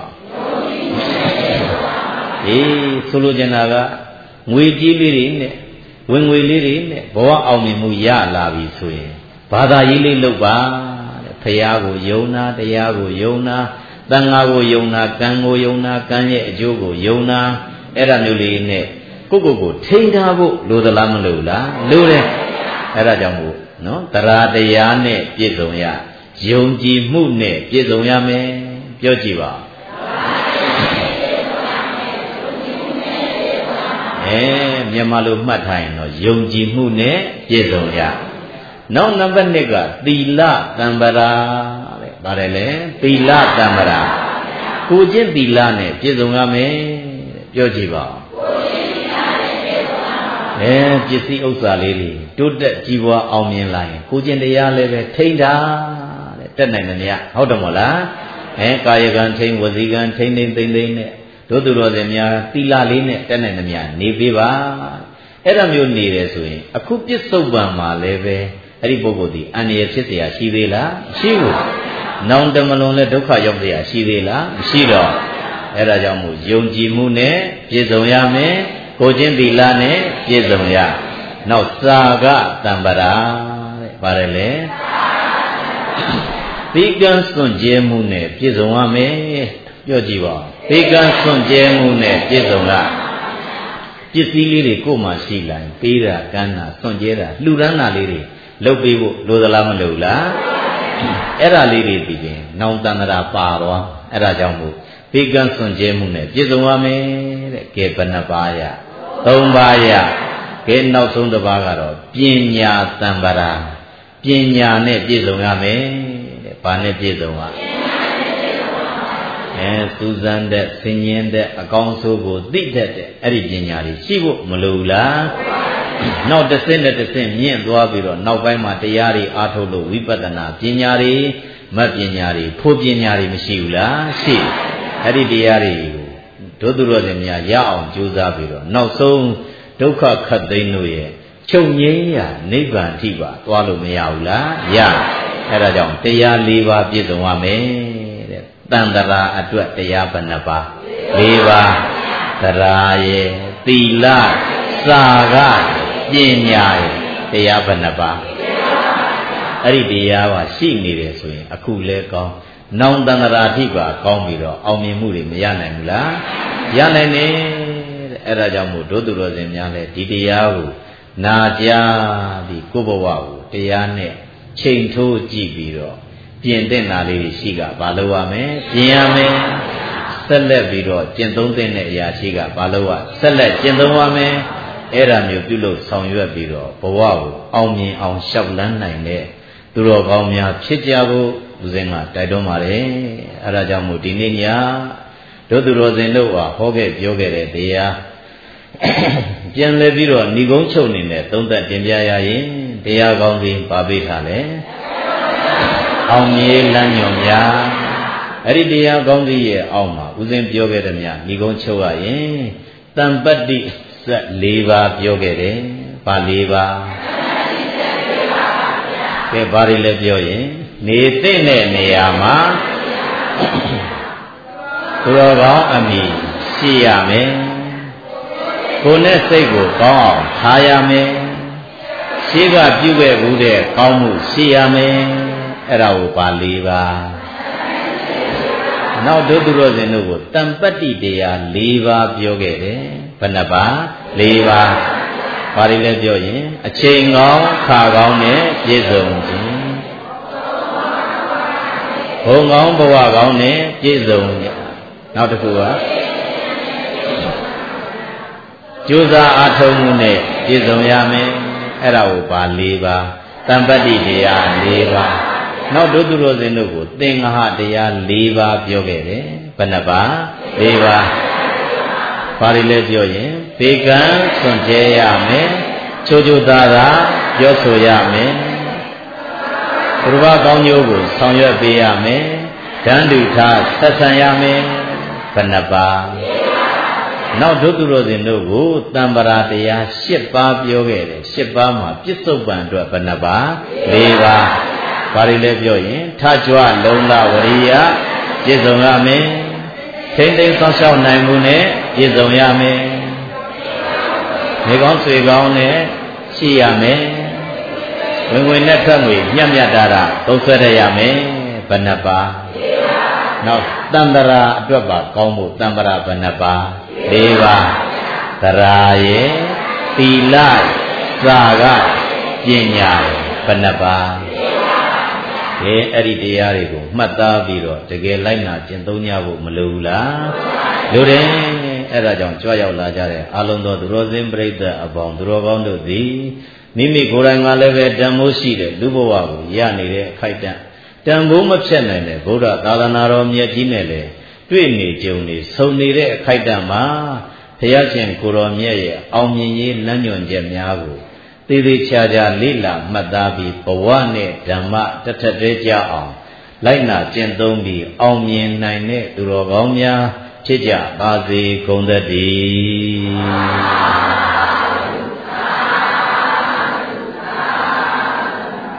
ဆိုလိုချင်တာကငွေကြေးလေးတွေနဲ့ဝင်ငွေလေးတွေနဲ့ဘဝအောင်မြင်မှုရလာပြီဆိုရင်ဘာသာရေးလေးလုပ်ပါတဲ့ဖရာကိုယုံနာတရားကိုယုံနာသံဃာကိုယုံနာကံကိုယုံနာကံရဲ့အကျိုးကိုယုံနာအဲ့ဒါမျိုးလေးနဲ့ကိုထိန်းထားဖို့လိုသလားမလိုလားလိုတယ်အဲ့ဒါကြောင့်မို့နော်တရားတရားနဲ့ပြည့်စုံရယုံကြည်မှုနဲ့ပြည့်စုံရမယ်ပြောကြည့်ပါမြန်မာလိုမှတ်ထားရင်တော့ယုံကြည်မှုနဲ့ပြည့်စုံရနောက်နံပါတ်2ကသီလတံပရာတဲ့ပါတယ်လေသီလတံပရာကိုကျင့်သီလနဲ့ပြည့်စုံရမယ်ပြောကြည့်ပါပစ္စည်းဥစ္စာလေးတွေတိုးတက်ကြီးပွားအောင်မြင်လာရင်ကိုကျင့်တရားလည်းပဲထိန်းတာတဲ့တက်နိုင်မမြဟုတ်တယ်မို့လားကာယကံထိန်းဝစီကံထိန်းသိမ့်သိမ့်သိမ့်နဲ့တို့သူတော်စင်များသီလလေးနဲ့တက်နိုင်မမြနေပေးပါအဲ့ဒါမျိုးနေတယ်ဆိုရင်အခုပစ္စုပန်မှာလည်းပဲအဲ့ဒီပုဂ္ဂိုလ်ဒီအန္တရာယ်ဖြစ်เสียရှိသေးလားမရှိဘူးနောင်တမလွန်လဲဒုက္ခရောက်เสียရှိသေးလားမရှိတော့အဲ့ဒါကြောင့်မို့ယုံကြည်မှုနဲ့ပြည့်စုံရမယ်ကိုချင်းသီလနဲ့ပြည့်စုံရနောက်စာကတံပရာတဲ့ပါတယ်လေသီကံစွန့်ကြဲမှုနဲ့ပြည့်စုံရမယ်ပြောကြည့်ပါသီကံစွန့်ကြဲမှုနဲ့ပြည့်စုံရပစ္စည်းလေးတွေကိုယ်မှရှိလာရင်ပေးတာကမ်းတာစွန့်ကြဲတာလှူဒန်းတာလေးတွေလုပ်ပေးဖို့လိုသလားမလိုလားအဲ့ဒါလေးတွေပြီးရင်နောင်တန္တရာပါတော့အဲ့ဒါကြောင့်မို့သီကံစွန့်ကြဲမှုနဲ့ပြည့်စုံရမယ်တဲ့ကဲဘယ်နှပါးရ3ပါးရကဲနောက်ဆုံးတစ်ပါးကတော့ပညာတံပရာပညာနဲ့ပြည့်စုံရမယ်တဲ့ဘာနဲ့ပြည့်စုံရစူးစမ်းတဲ့ဆင်ញင်တဲ့အကောင်းဆိုးကိုသိတတ်တဲ့အဲ့ဒီပညာတွေရှိဖို့မလိုလားနောက်တစ်ဆင့်နဲ့တစ်ဆင့်မြင့်သွားပြီးတော့နောက်ပိုင်းမှာတရားတွေအားထုတ်လို့ဝိပဿနာပညာတွေမတ်ပညာတွေဖို့ပညာတွေမရှိဘူးလားရှိအဲ့ဒီတရားတွေကိုဒုသူတော်စင်များရအောင်ကြိုးစားပြီးတော့နောက်ဆုံးဒုက္ခခတ်သိမ်းလို့ရဲ့ချုပ်ငြိမ်းရာနိဗ္ဗာန်အထိပါသွားလို့မရဘူးလားရအဲ့ဒါကြောင့်တရား၄ပါးပြည့်စုံရမယ်တဲ့တန်တရာအတွက်တရားဘယ်နှပါး၄ပါးတရားရဲ့သီလစာကပညာရဲ့တရားဘယ်နှပါးအဲ့ဒီတရားပါရှိနေတယ်ဆိုရင်အခုလဲကောင်းနောင်တန်တရာအထိပါကောင်းပြီးတော့အောင်မြင်မှုတွေမရနိုင်ဘူးလားရနိုင်တယ်အဲ့ဒါကြောင့်မို့ဒုသူတော်စင်များလဲဒီတရားကိုနာကြားပြီးကိုယ့်ဘဝကိုတရားနဲ့ချိန်ထိုးကြည့်ပြီးတော့ပြင်တဲ့နာလေးတွေရှိကဘာလို့ရမလဲပြင်ရမယ်ဆက်လက်ပြီးတော့ကျင့်သုံးတဲ့အရာရှိကဘာလို့ရဆက်လက်ကျင့်သုံးရမယ်အဲ့ဒါမျိုးပြုလုပ်ဆောင်ရွက်ပြီးတော့ဘဝကိုအောင်မြင်အောင်ရှောက်လန်းနိုင်တဲ့သူတော်ကောင်းများဖြစ်ကြဖို့ဦးဇင်းကတိုက်တွန်းပါတယ်အဲ့ဒါကြောင့်မို့ဒီနေ့ညဒုသူတော်စင်တို့ကဟောခဲ့ပြောခဲ့တဲ့တရားပြန်လဲပြီးတော့ဏိကုံးချုပ်နေနဲ့သုံးသက်တင်ပြရရင်တရားကောင်းစဉ်ပါပေးထားလဲအောင်မြေလမ်းညွန်များအဲ့ဒီတရားကောင်းစဉ်ရဲ့အောက်မှာဦးဇင်းပြောခဲ့တဲ့မြတ်ဏိကုံးချုပ်ရရင်တံပတ္တိစက်၄ပါးပြောခဲ့တယ်။ဘာ၄ပါးကဲဘာတွေလဲပြောရင်နေတဲ့နေရာမှာသူတော်ကောင်းအမိရှိရမယ်ကိုယ်နဲ့စိတ်ကိုကောင်းအောင်ထားရမယ်ရှိကပြုခဲ့ဘူးတဲ့ကောင်းမှုရှိရမယ်အဲ့ဒါကိုပါ၄ပါးနောက်ဒုသူတော်စင်တို့ကိုတံပတ္တိတရား၄ပါးပြောခဲ့တယ်ဘယ်နှပါ၄ပါးဘာတွေလဲပြောရင်အချိန်ကောင်းခါကောင်းနဲ့ပြည့်စုံခြင်းဘုံကောင်းဘဝကောင်းနဲ့ပြည့်စုံခြင်းနောက်တစ်ခုကကြိုးစားအားထုတ်မှုနဲ့ပြည့်စုံရမယ်အဲ့ဒါကိုပါ၄ပါးတံပတ္တိတရား၄ပါးနောက်ဒုသူတော်စင်တို့ကိုသင်္ဃဟတရား၄ပါးပြောခဲ့တယ်ဘယ်နှပါ၄ပါးဘာတွေလဲပြောရင်ဘေကံစွန့်ကြဲရမယ်ချိုးချိုးသားသာပြောဆိုရမယ်ဘုရားကောင်းကျိုးကိုဆောင်ရွက်ပေးရမယ်ဓာန်တုထားဆက်ဆံရမယ်ဘယ်နှပါနောက်ဒုသူတော်စင်တို့ကိုတံပရာတရား၈ပါးပြောခဲ့တယ်၈ပါးမှာပြစ္ဆုတ်ပံအတွက်ဘယ်နှပါ၄ပါးဘာတွေလဲပြောရင်ထကြွလုံလဝရိယပြည့်စုံရမယ်ထိမ့်သိမ်းဆောင်ရှောက်နိုင်မှုနဲ့ပြည့်စုံရမယ်နေကောင်းဆွေကောင်းနဲ့ရှိရမယ်ဝင်ဝင်နဲ့ထွက်ငွေမြတ်မြတ်တာသုံးဆွဲရမယ်ဘယ်နှပါနောက်တံတရာအတွက်ပါကောင်းဖို့တံပရာဘယ်နှပါ၄ပါးသရာရဲ့သီလစာကပညာဘယ်နှပါအဲ့ဒီတရားတွေကိုမှတ်သားပြီးတော့တကယ်လိုက်နာကျင့်သုံးကြဖို့မလိုဘူးလားလိုတယ်အဲ့ဒါကြောင့်ကြွရောက်လာကြတဲ့အာလုံးသောသူတော်စင်ပြိဿအပေါင်းသူတော်ကောင်းတို့သည်မိမိကိုယ်တိုင်ကလည်းပဲတန်ဖိုးရှိတဲ့လူဘဝကိုရနေတဲ့အခိုက်အတန့်တန်ဖိုးမဖြတ်နိုင်တဲ့ဗုဒ္ဓသာသနာတော်မြတ်ကြီးနဲ့လည်းတွေ့နေကြုံနေဆုံနေတဲ့အခိုက်အတန့်မှာဘုရားရှင်ကိုယ်တော်မြတ်ရဲ့အောင်မြင်ရေးလမ်းညွှန်ချက်များကိုသေသေးချာချာလေ့လာမှတ်သားပြီးဘဝနဲ့ဓမ္မတထက်တည်းကြအောင်လိုက်နာကျင့်သုံးပြီးအောင်မြင်နိုင်တဲ့သူတော်ကောင်းများဖြစ်ကြပါစေကုန်သတည်း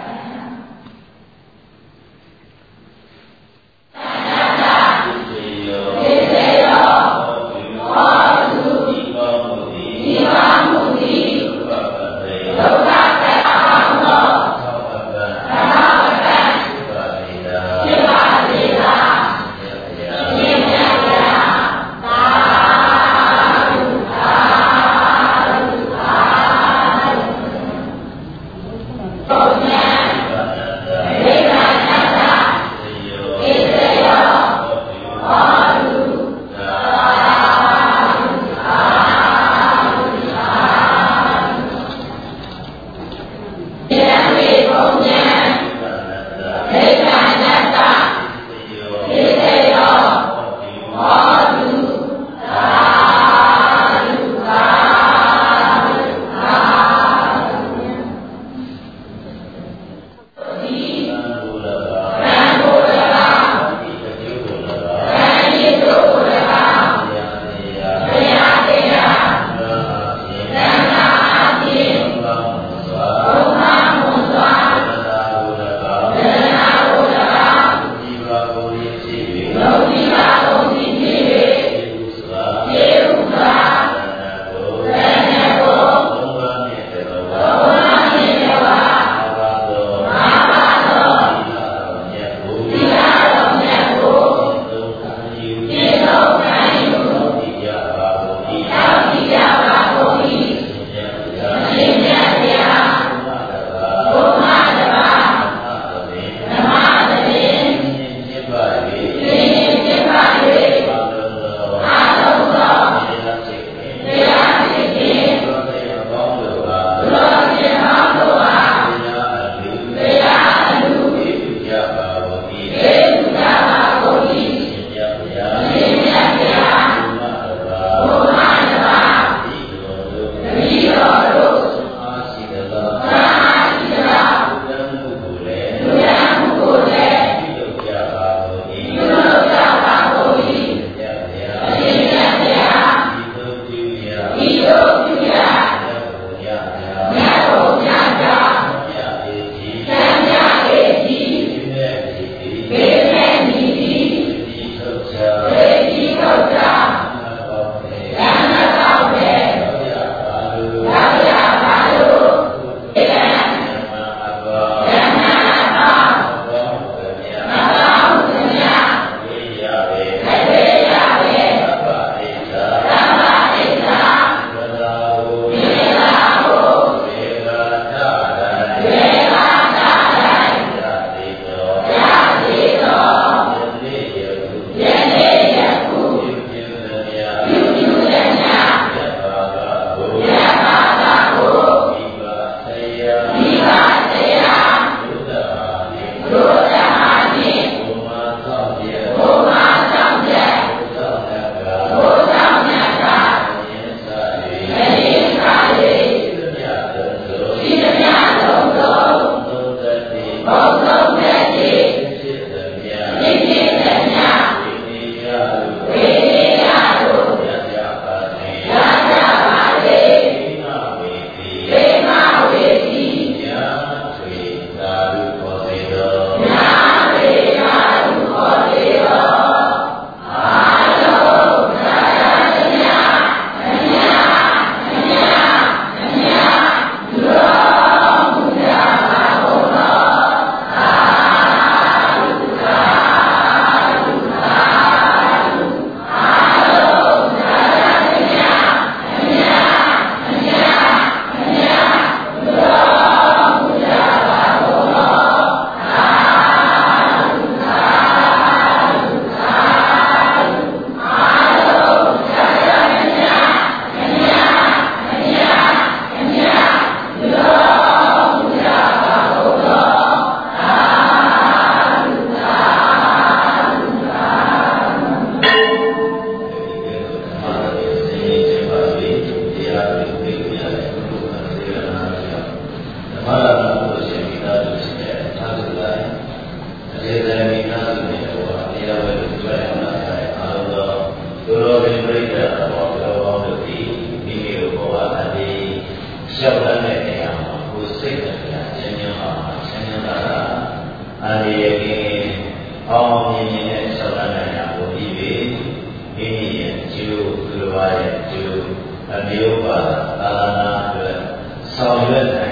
ရောက်တဲ့နေရာမှာကိုယ်စိတ်ကချမ်းချမ်းပါချမ်းချမ်းသာသာအန္တရာယ်ကင်းအောင်မြင်တဲ့ဆောက်တဲ့နေရာကိုပြီးပြီမိမိရဲ့ကျိုးသူတော်ရဲ့ကျိုးအမျိုးပါသာသနာအတွက်ဆောင်ရွက်